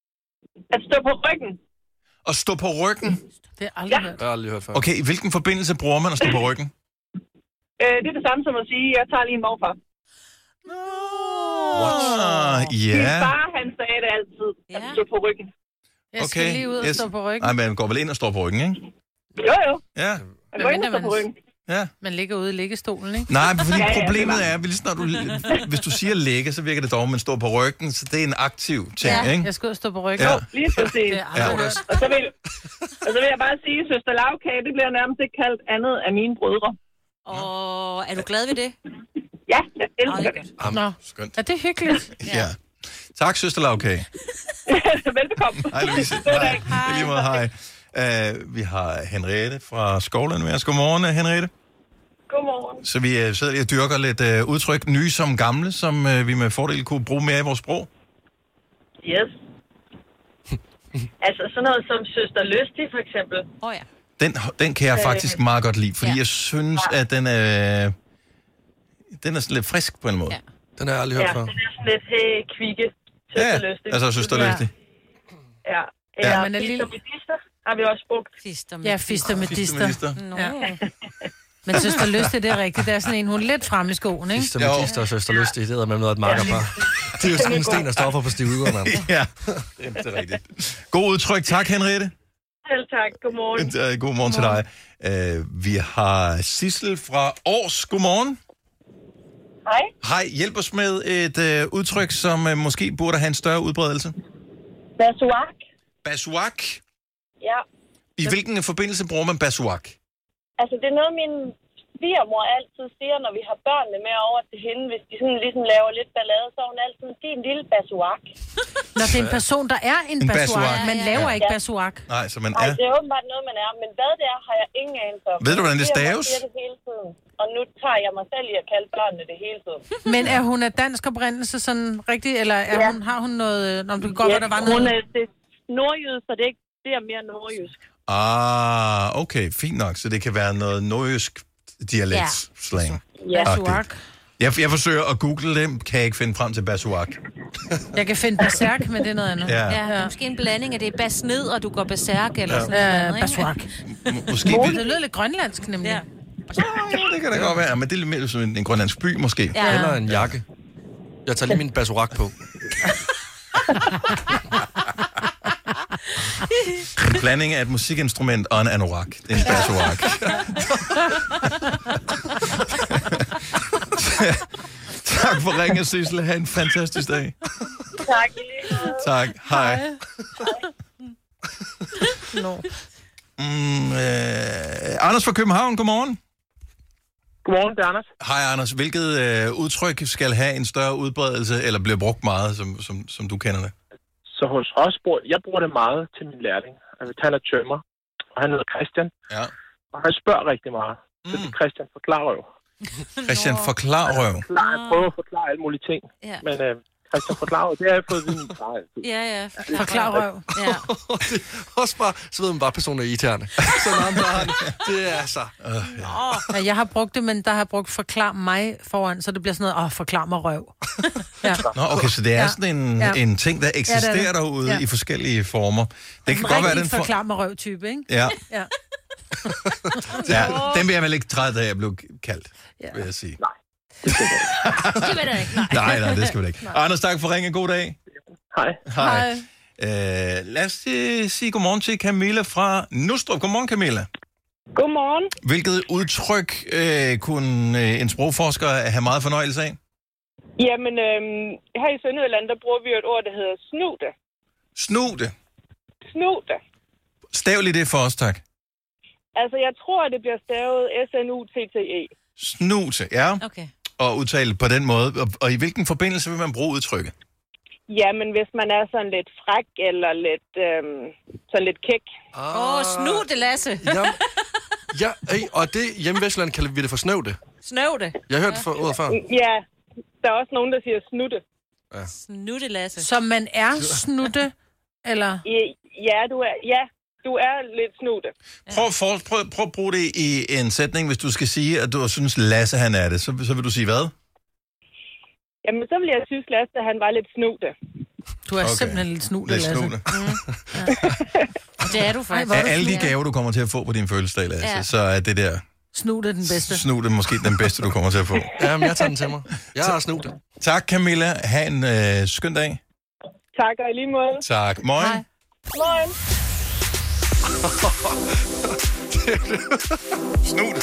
At stå på ryggen. At stå på ryggen? Det har aldrig ja. hørt. Jeg har aldrig hørt før. Okay, i hvilken forbindelse bruger man at stå på ryggen? øh, det er det samme som at sige, jeg tager lige en morfar. Ah, ja. Min far, han sagde det altid, at stå på ryggen. Jeg skal okay. lige ud og yes. stå på ryggen. Nej, man går vel ind og står på ryggen, ikke? Jo, jo. Ja. Man går ind og står på ryggen. Ja. Man ligger ude i liggestolen, ikke? Nej, men fordi ja, ja, problemet er, hvis, når du, hvis du siger lægge, så virker det dog, man står på ryggen, så det er en aktiv ting, ja, ikke? jeg skal ud og stå på ryggen. Ja. Jo, lige præcis. Ja. Og, så vil, og så vil jeg bare sige, søster Lavkage, det bliver nærmest ikke kaldt andet af mine brødre. Og er du glad ved det? Ja, jeg elsker det. Am, Nå, skønt. er det hyggeligt? Ja. Tak, søster Lavkage. Velbekomme. Hej, Louise. Hej. I lige måde, hej. Uh, vi har Henriette fra Skovland med os. Godmorgen, Henriette. Godmorgen. Så vi uh, sidder lige og dyrker lidt uh, udtryk, nye som gamle, som uh, vi med fordel kunne bruge mere i vores sprog. Yes. Altså sådan noget som Søster Lystig, for eksempel. Åh oh, ja. Den, den kan jeg faktisk meget godt lide, fordi ja. jeg synes, at den er, den er sådan lidt frisk på en måde. Ja. Den har jeg aldrig hørt ja, før. den er sådan lidt hey, kvikke. Søster Ja, Lystig. altså Søster Lystig. Ja. Ja, Ja, men er Fister lille- Medister har vi også brugt. Fister Ja, fister med Fister med dister. dister. Ja. Men Søster Lystig, det er rigtigt. Det er sådan en, hun er lidt fremme i skoen, ikke? Fister med dister og Søster Lystig, det er med noget et makkerpar. Det er jo sådan en sten, der stopper på stive yder, mand. Ja, det er rigtigt. God udtryk. Tak, Henriette. Selv tak. Godmorgen. God morgen til dig. Uh, vi har Sissel fra Aars. Godmorgen. Hej. Hej, hjælp os med et uh, udtryk, som uh, måske burde have en større udbredelse. Basuak. Basuak. Ja. I hvilken forbindelse bruger man basuak? Altså, det er noget, min svigermor altid siger, når vi har børnene med over til hende. Hvis de sådan ligesom laver lidt ballade, så er hun altid din lille basuak. Når det er en person, der er en, En basuak. basuak. Man Ja, laver ja. ikke basuak. Nej, så man Nej, er... det er åbenbart noget, man er. Men hvad det er, har jeg ingen anelse om. Ved du, hvordan det Min svigermor staves? siger det hele tiden. Og nu tager jeg mig selv i at kalde børnene det hele tiden. Men er hun af dansk oprindelse sådan rigtigt, eller er Ja. hun, har hun noget... Når det kan godt være, der var Hun noget... er det nordjysk, så det er, ikke, det er mere nordjysk. Ah, okay, fint nok. Så det kan være noget nordjysk dialekt-slang. Ja. Basuak. Jeg, jeg forsøger at google det, kan jeg ikke finde frem til basuak. Jeg kan finde berserk, men det er noget andet. Ja. Ja, ja. Måske en blanding af det er bas ned, og du går berserk, eller Ja. sådan noget. Ja, andet, ikke? basuak. M- Måske... Det lyder lidt grønlandsk, nemlig. Ja. Ja, det kan da godt være, men det er lidt mere som en, en grønlandsk by, måske. Ja. Eller en jakke. Jeg tager lige min basurak på. En blanding af et musikinstrument og en anorak. Det er en basuak. Tak for ringen, Sissel. Ha' en fantastisk dag. Tak, i lige måde. Tak. Hej. No. Mm, øh, Anders fra København, godmorgen. Godmorgen, det er Anders. Hej Anders. Hvilket øh, udtryk skal have en større udbredelse, eller bliver brugt meget, som, som, som du kender det? Så hos os, bruger, jeg bruger det meget til min lærling. Altså, han er tømmer, og han hedder Christian. Ja. Og han spørger rigtig meget. Så det er Christian forklarer jo. Christian forklarer jo. Jeg prøver at forklare alle mulige ting. Ja. Men øh, Christian forklarer jo, det har jeg fået viden fra altid. Ja, ja. Forklar røv. Ja. Det er også bare, så ved man bare, personer er irriterende. Så når han bare, det er så. Uh, ja. Ja, jeg har brugt det, men der har jeg brugt forklar mig foran, så det bliver sådan noget, åh, forklar mig røv. Ja. Nå, okay, så det er Ja. sådan en, Ja. en ting, der eksisterer Ja, det er det. derude Ja. i forskellige former. Det kan godt være, Rigtig den for... forklar mig røv type, ikke? Ja. Ja. Ja, den vil jeg vel ikke træt af, at jeg blev kaldt, Ja. vil jeg sige. Nej. Det vil det ikke, nej. Nej, nej, det skal vi da ikke. Anders, tak for ringen. God dag. Hej. Hej. Øh, lad os øh, sige godmorgen til Camilla fra Nustrup. Godmorgen, Camilla. Godmorgen. Hvilket udtryk øh, kunne øh, en sprogforsker have meget fornøjelse af? Jamen, øhm, her i Sønderjylland, der bruger vi jo et ord, der hedder snude. Snude. Snude. Stav lige det for os, tak. Altså, jeg tror, det bliver stavet S N U T T E. Snute, ja. Okay. Og udtalt på den måde. Og, og i hvilken forbindelse vil man bruge udtrykket? Jamen, hvis man er sådan lidt fræk eller lidt, øhm, sådan lidt kæk. Åh, oh, snude, Lasse. Jamen, ja, ey, og det hjemme i Vestland kalder vi det for snøvde. Snøvde. Jeg har hørt det for ordet før. Ja, der er også nogen, der siger snutte. Ja. Snutte, Lasse. Så man er snutte, eller? Ja, du er, ja, du er lidt snutte. Prøv, for, prøv, prøv at bruge det i en sætning, hvis du skal sige, at du synes, Lasse han er det. Så, så vil du sige hvad? Jamen, så vil jeg synes, Lasse, at han var lidt snutte. Du er Okay. okay. simpelthen lidt snutte, Lidt Lasse. snutte. Mm. Det er du faktisk. Ej, Af hvor er du alle de snutte. gaver, du kommer til at få på din fødselsdag, Lasse, Ja. så er det der Snutte er den bedste. snutte måske den bedste, du kommer til at få. Jamen, jeg tager den til mig. Jeg har snut. Tak, Camilla. Ha' en øh, skøn dag. Tak, og i lige måde. Tak. Moin. Hej. Morgen. Snutte.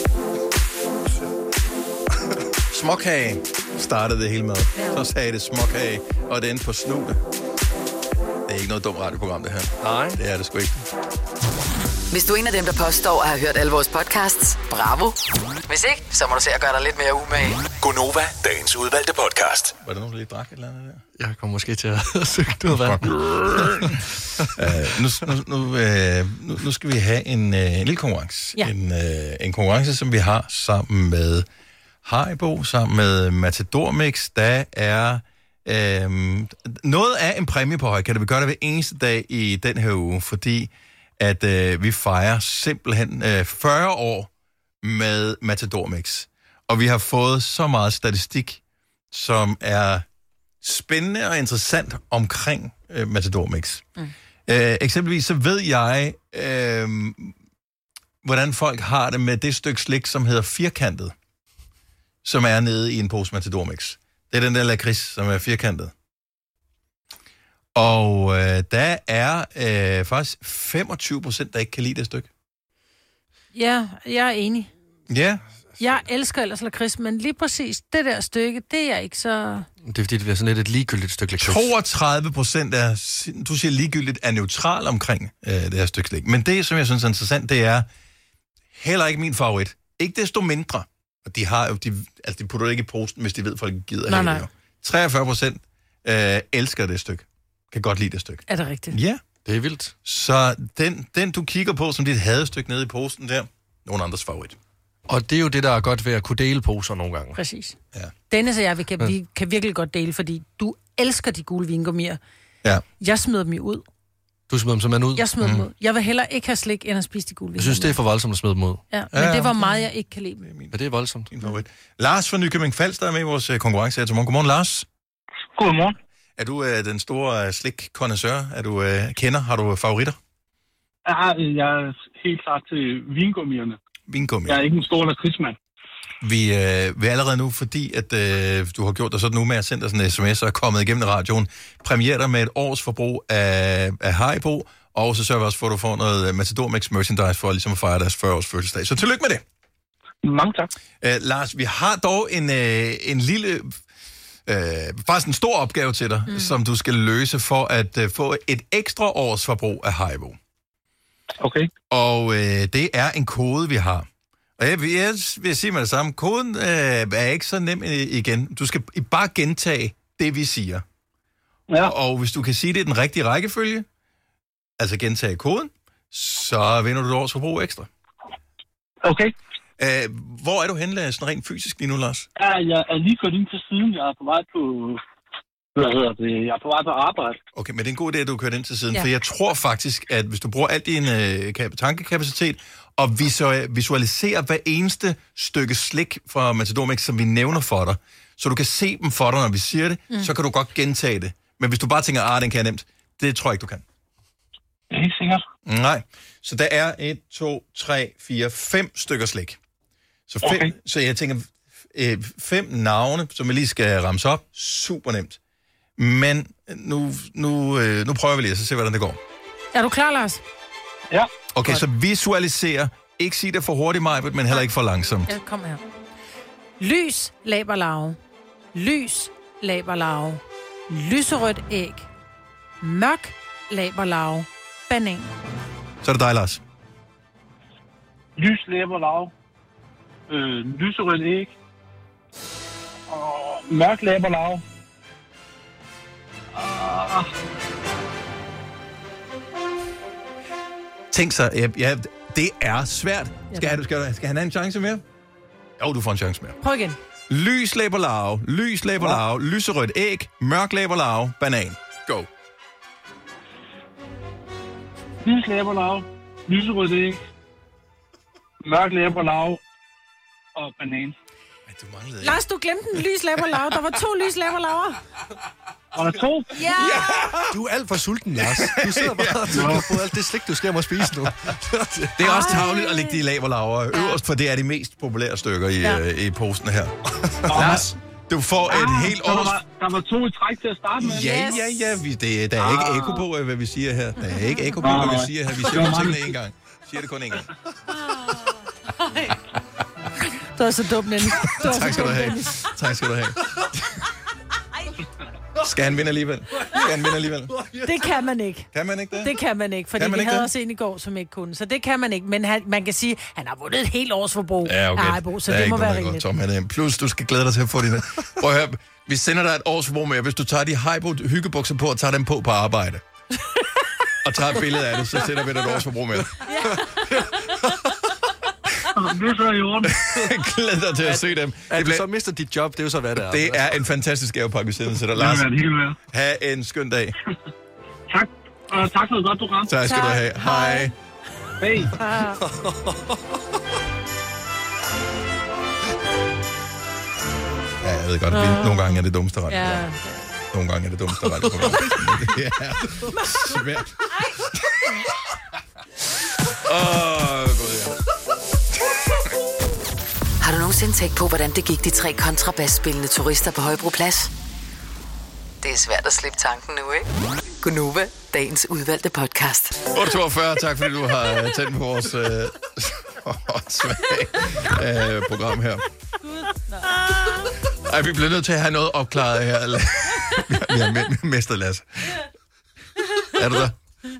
Småkage startede det hele med. Så sagde det småkage, og det endte på snutte. Det er ikke noget dumt radioprogram, det her. Nej. Det er det sgu ikke. Hvis du er en af dem, der påstår at have hørt alle vores podcasts, bravo. Hvis ikke, så må du se at gøre dig lidt mere umage. Gonova, dagens udvalgte podcast. Var der nogen, der lige drak et eller andet der? Jeg kommer måske til at søge noget vand. uh, nu, nu, nu, uh, nu, nu skal vi have en, uh, en lille konkurrence. Ja. En, uh, en konkurrence, som vi har sammen med Haribo, sammen med Matador Mix. Der er uh, noget af en præmie på høj. Kan det vi gøre det hver eneste dag i den her uge, fordi at uh, vi fejrer simpelthen uh, fyrre år med Matador Mix. Og vi har fået så meget statistik, som er spændende og interessant omkring øh, Matador Mix. Mm. Øh, eksempelvis så ved jeg, øh, hvordan folk har det med det stykke slik, som hedder firkantet, som er nede i en pose Matador Mix. Det er den der lakrids, som er firkantet. Og øh, der er øh, faktisk femogtyve procent, der ikke kan lide det stykke. Ja, jeg er enig. Ja. Jeg elsker ellers lakrids, men lige præcis det der stykke, det er jeg ikke så... Det er fordi, det bliver sådan lidt et ligegyldigt stykke lakrids. toogtredive procent er, du siger ligegyldigt, er neutral omkring øh, det her stykke slik. Men det, som jeg synes er interessant, det er heller ikke min favorit. Ikke desto mindre. Og de har jo, de, altså de putter det ikke i posten, hvis de ved, folk gider nej, have nej. det. treogfyrre procent øh, elsker det stykke. Kan godt lide det stykke. Er det rigtigt? Ja. Det er vildt. Så den, den du kigger på, som dit hadestykke nede i posten der, nogen andres favorit. Og det er jo det, der er godt ved at kunne dele poser nogle gange. Præcis. Ja. Dennis og jeg, vi kan, vi kan virkelig godt dele, fordi du elsker de gule vingummier. Ja. Jeg smider dem jo ud. Du smider dem simpelthen ud? Jeg smider mm. dem ud. Jeg vil heller ikke have slik, end at spise de gule vingummier. Jeg synes, det er for voldsomt at smide dem ud. Ja, men ja, det var meget, jeg ikke kan lide. Ja, det er voldsomt. Din favorit. Lars fra Nykøbing Falster er med i vores konkurrence her til morgen. Godmorgen, Lars. Godmorgen. Er du øh, den store øh, slik-kondensør? Er du øh, kender? Har du favoritter? Ja, jeg er helt klart til vingummierne. Vingummi. Jeg er ikke en stor lakridsmand. Vi øh, vil allerede nu, fordi at øh, du har gjort dig sådan nu med at sende dig sådan en sms og er kommet igennem radioen, premiere dig med et års forbrug af, af Haribo, og så sørger vi også for, at du får noget Matador Mix merchandise for ligesom at fejre deres fyrre års fødselsdag. Så tillykke med det. Mange tak. Øh, Lars, vi har dog en, øh, en lille... Øh, faktisk en stor opgave til dig, mm. som du skal løse for at øh, få et ekstra års forbrug af Haribo. Okay. Og øh, det er en kode, vi har. Og jeg vil, jeg vil sige med det samme. Koden øh, er ikke så nem igen. Du skal bare gentage det, vi siger. Ja. Og hvis du kan sige det i den rigtige rækkefølge, altså gentage koden, så vinder du et års forbrug ekstra. Okay. Æh, hvor er du henne sådan rent fysisk lige nu, Lars? Ja, jeg er lige gået ind til siden. Jeg er på vej på... Hvad hedder det? Jeg er på vej på arbejde. Okay, men det er en god idé, at du kører ind til siden, ja. For jeg tror faktisk, at hvis du bruger al din øh, tankekapacitet og visualiserer hver eneste stykke slik fra Matador Mix, som vi nævner for dig, så du kan se dem for dig, når vi siger det, mm. så kan du godt gentage det. Men hvis du bare tænker, ah, den kan jeg nemt, det tror jeg ikke, du kan. Det er ikke sikkert. Nej, så der er et, to, tre, fire, fem stykker slik. Så, fem, okay. Så jeg tænker, øh, fem navne, som vi lige skal ramse op, super nemt. Men nu, nu, øh, nu prøver vi lige at se, hvordan det går. Er du klar, Lars? Ja. Okay, godt. Så visualiser. Ikke sige det for hurtigt, Majbert, men heller ikke for langsomt. Ja, kom her. Lys, laberlarve. Lys, laberlarve. Lyserødt æg. Mørk, laberlarve. Banan. Så er det dig, Lars. Lys, laberlarve. Øh, lyserødt æg. Og mørk laberlarve. Ah. Tænk så, ja, ja, det er svært. Skal, han, skal, skal han have en chance mere? Jo, du får en chance mere. Prøv igen. Lys laberlarve, lys laberlarve, ja. Lyserødt æg, mørk laberlarve, banan. Go. Lys laberlarve, lyserødt æg, mørk laberlarve og banan. Du manglede Lars, du glemte en lys laberlarve. Der var to lys laberlarver. Var der to? Ja! Yeah. Du er alt for sulten, Lars. Du sidder bare og tænker på alt det slik, du skal må spise nu. Det er også tarveligt at lægge de laberlarver øverst, for det er de mest populære stykker i, ja. øh, i posten her. Lars, du får ah, et helt års... Der var, der var to i træk til at starte med. Ja, ja, ja. Vi, det, der er ikke ekko på, hvad vi siger her. Der er ikke ekko på, hvad vi siger her. Vi siger tingene én gang. Vi siger det kun én gang. Du er så dum, Dennis. Tak skal du have. Tak skal du have. Skal han vinde alligevel? gerne vinde alligevel? Det kan man ikke. Kan man ikke det? Det kan man ikke, fordi man vi ikke havde det? også en i går, som ikke kunne. Så det kan man ikke. Men han, man kan sige, at han har vundet et helt års forbrug Ja, okay. af Haribo, så Der er det ikke må være noget, der er rigeligt. godt, Tom, han er- Plus, du skal glæde dig til at få dine... Prøv at høre, vi sender dig et års forbrug med, hvis du tager de Haribo hyggebukser på og tager dem på på arbejde. Og tager et billede af det, så sender vi dig et års forbrug med. Det er så i orden. Glæd dig til at se dem. At du så mister dit job, det er jo så, hvad det er. Det er en fantastisk gavepakke, vi sender til dig, Det Lars. vil være helt vel. Ha' en skøn dag. Tak. Og tak for et godt program. Tak skal du have. Hej. Hej. Ja, jeg ved godt, at nogle gange er det dummeste ret. Ja. Nogle gange er det dummeste ret. Det er svært. Åh, gud, ja. Har du nogensinde tænkt på, hvordan det gik de tre kontrabasspillende turister på Højbroplads? Det er svært at slippe tanken nu, ikke? Gunova, dagens udvalgte podcast. otte toogfyrre, tak fordi du har tændt på vores øh, svage øh, program her. Ej, vi bliver nødt til at have noget opklaret her. Vi har me- mistet Lasse. Er du der?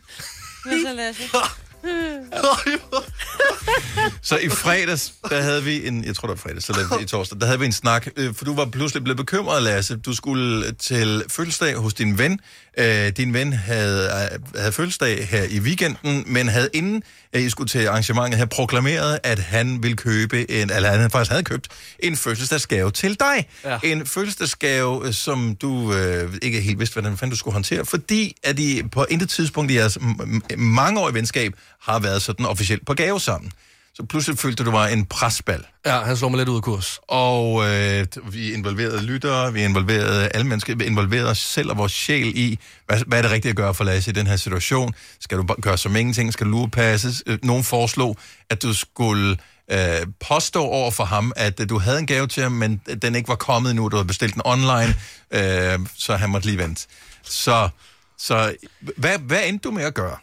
Så i fredags, der havde vi en, jeg tror det var fredags, så der, i torsdag, der havde vi en snak, øh, for du var pludselig blevet bekymret, Lasse. Du skulle til fødselsdag hos din ven. Øh, din ven havde, havde fødselsdag her i weekenden, men havde inden øh, I skulle til arrangementet her proklameret, at han ville købe en, eller han faktisk havde købt en fødselsdagsgave til dig. Ja. En fødselsdagsgave, som du øh, ikke helt vidste, hvordan fanden du skulle håndtere, fordi at I på intet tidspunkt i jeres m- mangeårige venskab har været sådan officielt på gave sammen. Så pludselig følte du, du var en presbal. Ja, han slår mig lidt ud af kurs. Og øh, vi involverede lyttere, vi involverede alle mennesker, vi involverede os selv og vores sjæl i, hvad, hvad er det rigtigt at gøre for Lasse i den her situation? Skal du gøre som ingenting? Skal du lurepasses? Øh, nogen foreslog, at du skulle øh, påstå over for ham, at øh, du havde en gave til ham, men den ikke var kommet endnu, du havde bestilt den online, øh, så han måtte lige vente. Så, så hvad, hvad endte du med at gøre?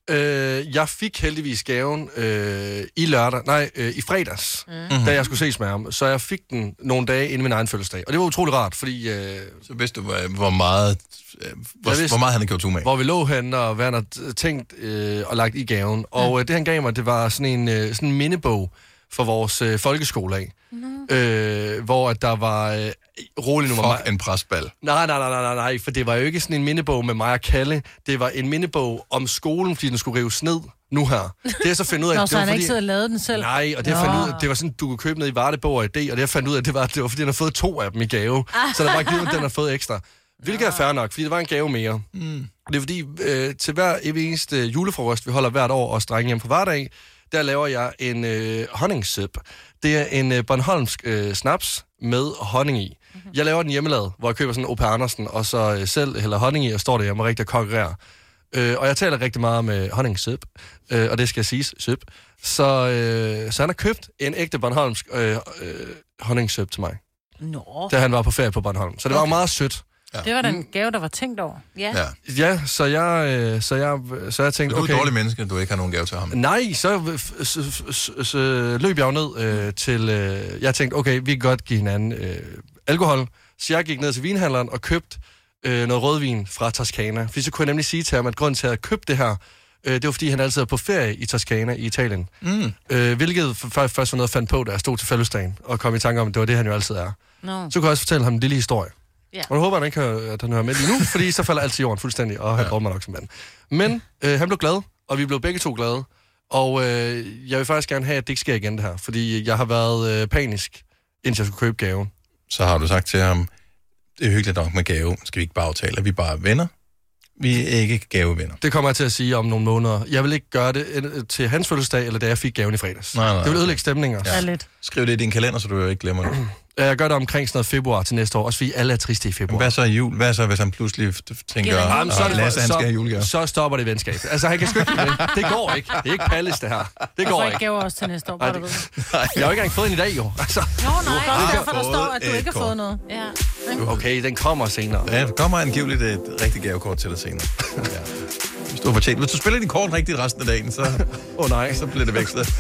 Øh, jeg fik heldigvis gaven øh, i lørdag, nej, øh, i fredags, mm-hmm. da jeg skulle ses med ham. Så jeg fik den nogle dage inden min egen fødselsdag. Og det var utrolig rart, fordi... Øh, så vidste du, hvor meget, øh, hvor, vidste, hvor meget han havde gjort umage. Hvor vi lå henne, og hvad han havde tænkt øh, og lagt i gaven. Og øh, det han gav mig, det var sådan en, øh, sådan en mindebog for vores øh, folkeskole af. Mm-hmm. Øh, hvor at der var... Øh, rolig nu. Fuck en presbal. Nej, nej, nej, nej, nej, for det var jo ikke sådan en mindebog med mig og Kalle. Det var en mindebog om skolen, fordi den skulle rives ned nu her. Det er så fandt ud af... Nå, det så var han fordi, ikke sidder og lavet den selv? Nej, og det fandt ud af, det var sådan, du kunne købe ned i Vartebog og idé, og det jeg fandt ud af, det var, det var fordi, han har fået to af dem i gave. Så der var givet, den har fået ekstra. Hvilket er fair nok, fordi det var en gave mere. Mm. Det er fordi, øh, til hver eneste julefrokost, vi holder hvert år, os drenge hjem på hverdag, der laver jeg en øh, honningsip. Det er en øh, bornholmsk øh, snaps med honning i. Mm-hmm. Jeg laver den hjemmelavet, hvor jeg køber sådan en O P. Andersen, og så øh, selv hælder honning i, og står der hjemme og rigtig konkurrerer. Øh, og jeg taler rigtig meget med honningsip, øh, og det skal siges, sip. Så, øh, så han har købt en ægte bornholmsk øh, øh, honningsip til mig. Nå. Da han var på ferie på Bornholm. Så det var okay. Meget sødt. Ja. Det var den gave, der var tænkt over. Ja, ja, ja så, jeg, øh, så, jeg, så jeg tænkte, okay... Du er okay, et dårligt menneske, at du ikke har nogen gave til ham. Nej, så, så, så, så løb jeg jo ned øh, til... Øh, jeg tænkte, okay, vi kan godt give hinanden øh, alkohol. Så jeg gik ned til vinhandleren og købte øh, noget rødvin fra Toscana. Fordi så kunne jeg nemlig sige til ham, at grunden til, at jeg købte det her, øh, det var, fordi han altid er på ferie i Toscana i Italien. Mm. Øh, hvilket først var noget, jeg fandt på, da jeg stod til fødselsdagen, og kom i tanke om, at det var det, han jo altid er. No. Så kunne jeg også fortælle ham en lille historie. Yeah. Og jeg håber, han ikke hører, at han hører med lige nu, fordi så falder alt i jorden fuldstændig, og han ja. mig nok som mand. Men øh, han blev glad, og vi blev begge to glade. Og øh, jeg vil faktisk gerne have, at det ikke sker igen det her, fordi jeg har været øh, panisk, indtil jeg skulle købe gaven. Så har du sagt til ham, det er hyggeligt nok med gave, skal vi ikke bare aftale, at vi bare er venner? Vi er ikke gavevenner. Det kommer jeg til at sige om nogle måneder. Jeg vil ikke gøre det til hans fødselsdag, eller da jeg fik gaven i fredags. Nej, nej, det vil ødelægge stemninger. Ja. Lidt. Skriv det i din kalender, så du jo ikke glemmer det. Jeg gør det omkring sådan noget februar til næste år, også fordi alle er triste i februar. Men hvad så i jul? Hvad så, hvis han pludselig tænker, at så, Lasse, han så, skal have julegave? Så stopper det venskab. Altså, han kan sgu ikke det. Det går ikke. Det er ikke Palles, det her. Det går ikke. Jeg gaver også til næste år, bare du ved. Jeg har jo ikke engang fået en i dag, jo. Altså. Nå, nej. Det er derfor, der står, at du ikke har fået noget. Ja. Okay, den kommer senere. Ja, der kommer angiveligt et rigtigt gavekort til dig senere. Ja. Hvis du har fortjent. Hvis du spiller din kort rigtigt resten af dagen, så, oh, nej. så bliver det vekslet.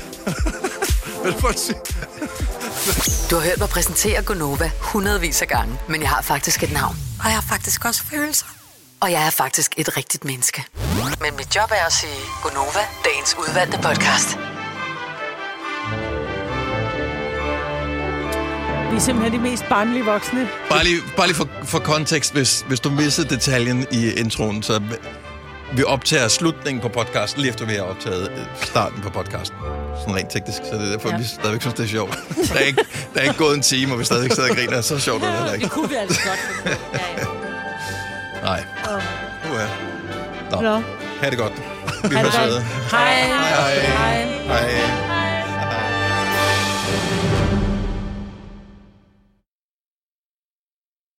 Du har hørt mig præsentere Gunova hundredvis af gange, men jeg har faktisk et navn. Og jeg har faktisk også følelser. Og jeg er faktisk et rigtigt menneske. Men mit job er at sige Gonova, dagens udvalgte podcast. Vi er simpelthen de mest barnlige voksne. Bare lige, bare lige for, for kontekst, hvis, hvis du missede detaljen i introen, så vi optager slutningen på podcasten, lige efter vi har optaget starten på podcasten. Sådan rent teknisk, så det er derfor, ja. vi stadigvæk synes, det er sjovt. Der er ikke, der er ikke gået en time, og vi stadigvæk sidder og griner, så sjovt er det heller ikke. Det kunne vi altså godt. Ja, ja. Nej. Oh. Uh-huh. Nå. Nå. Ha' det godt. Vi ha' det godt. Hej. Hej. Hej.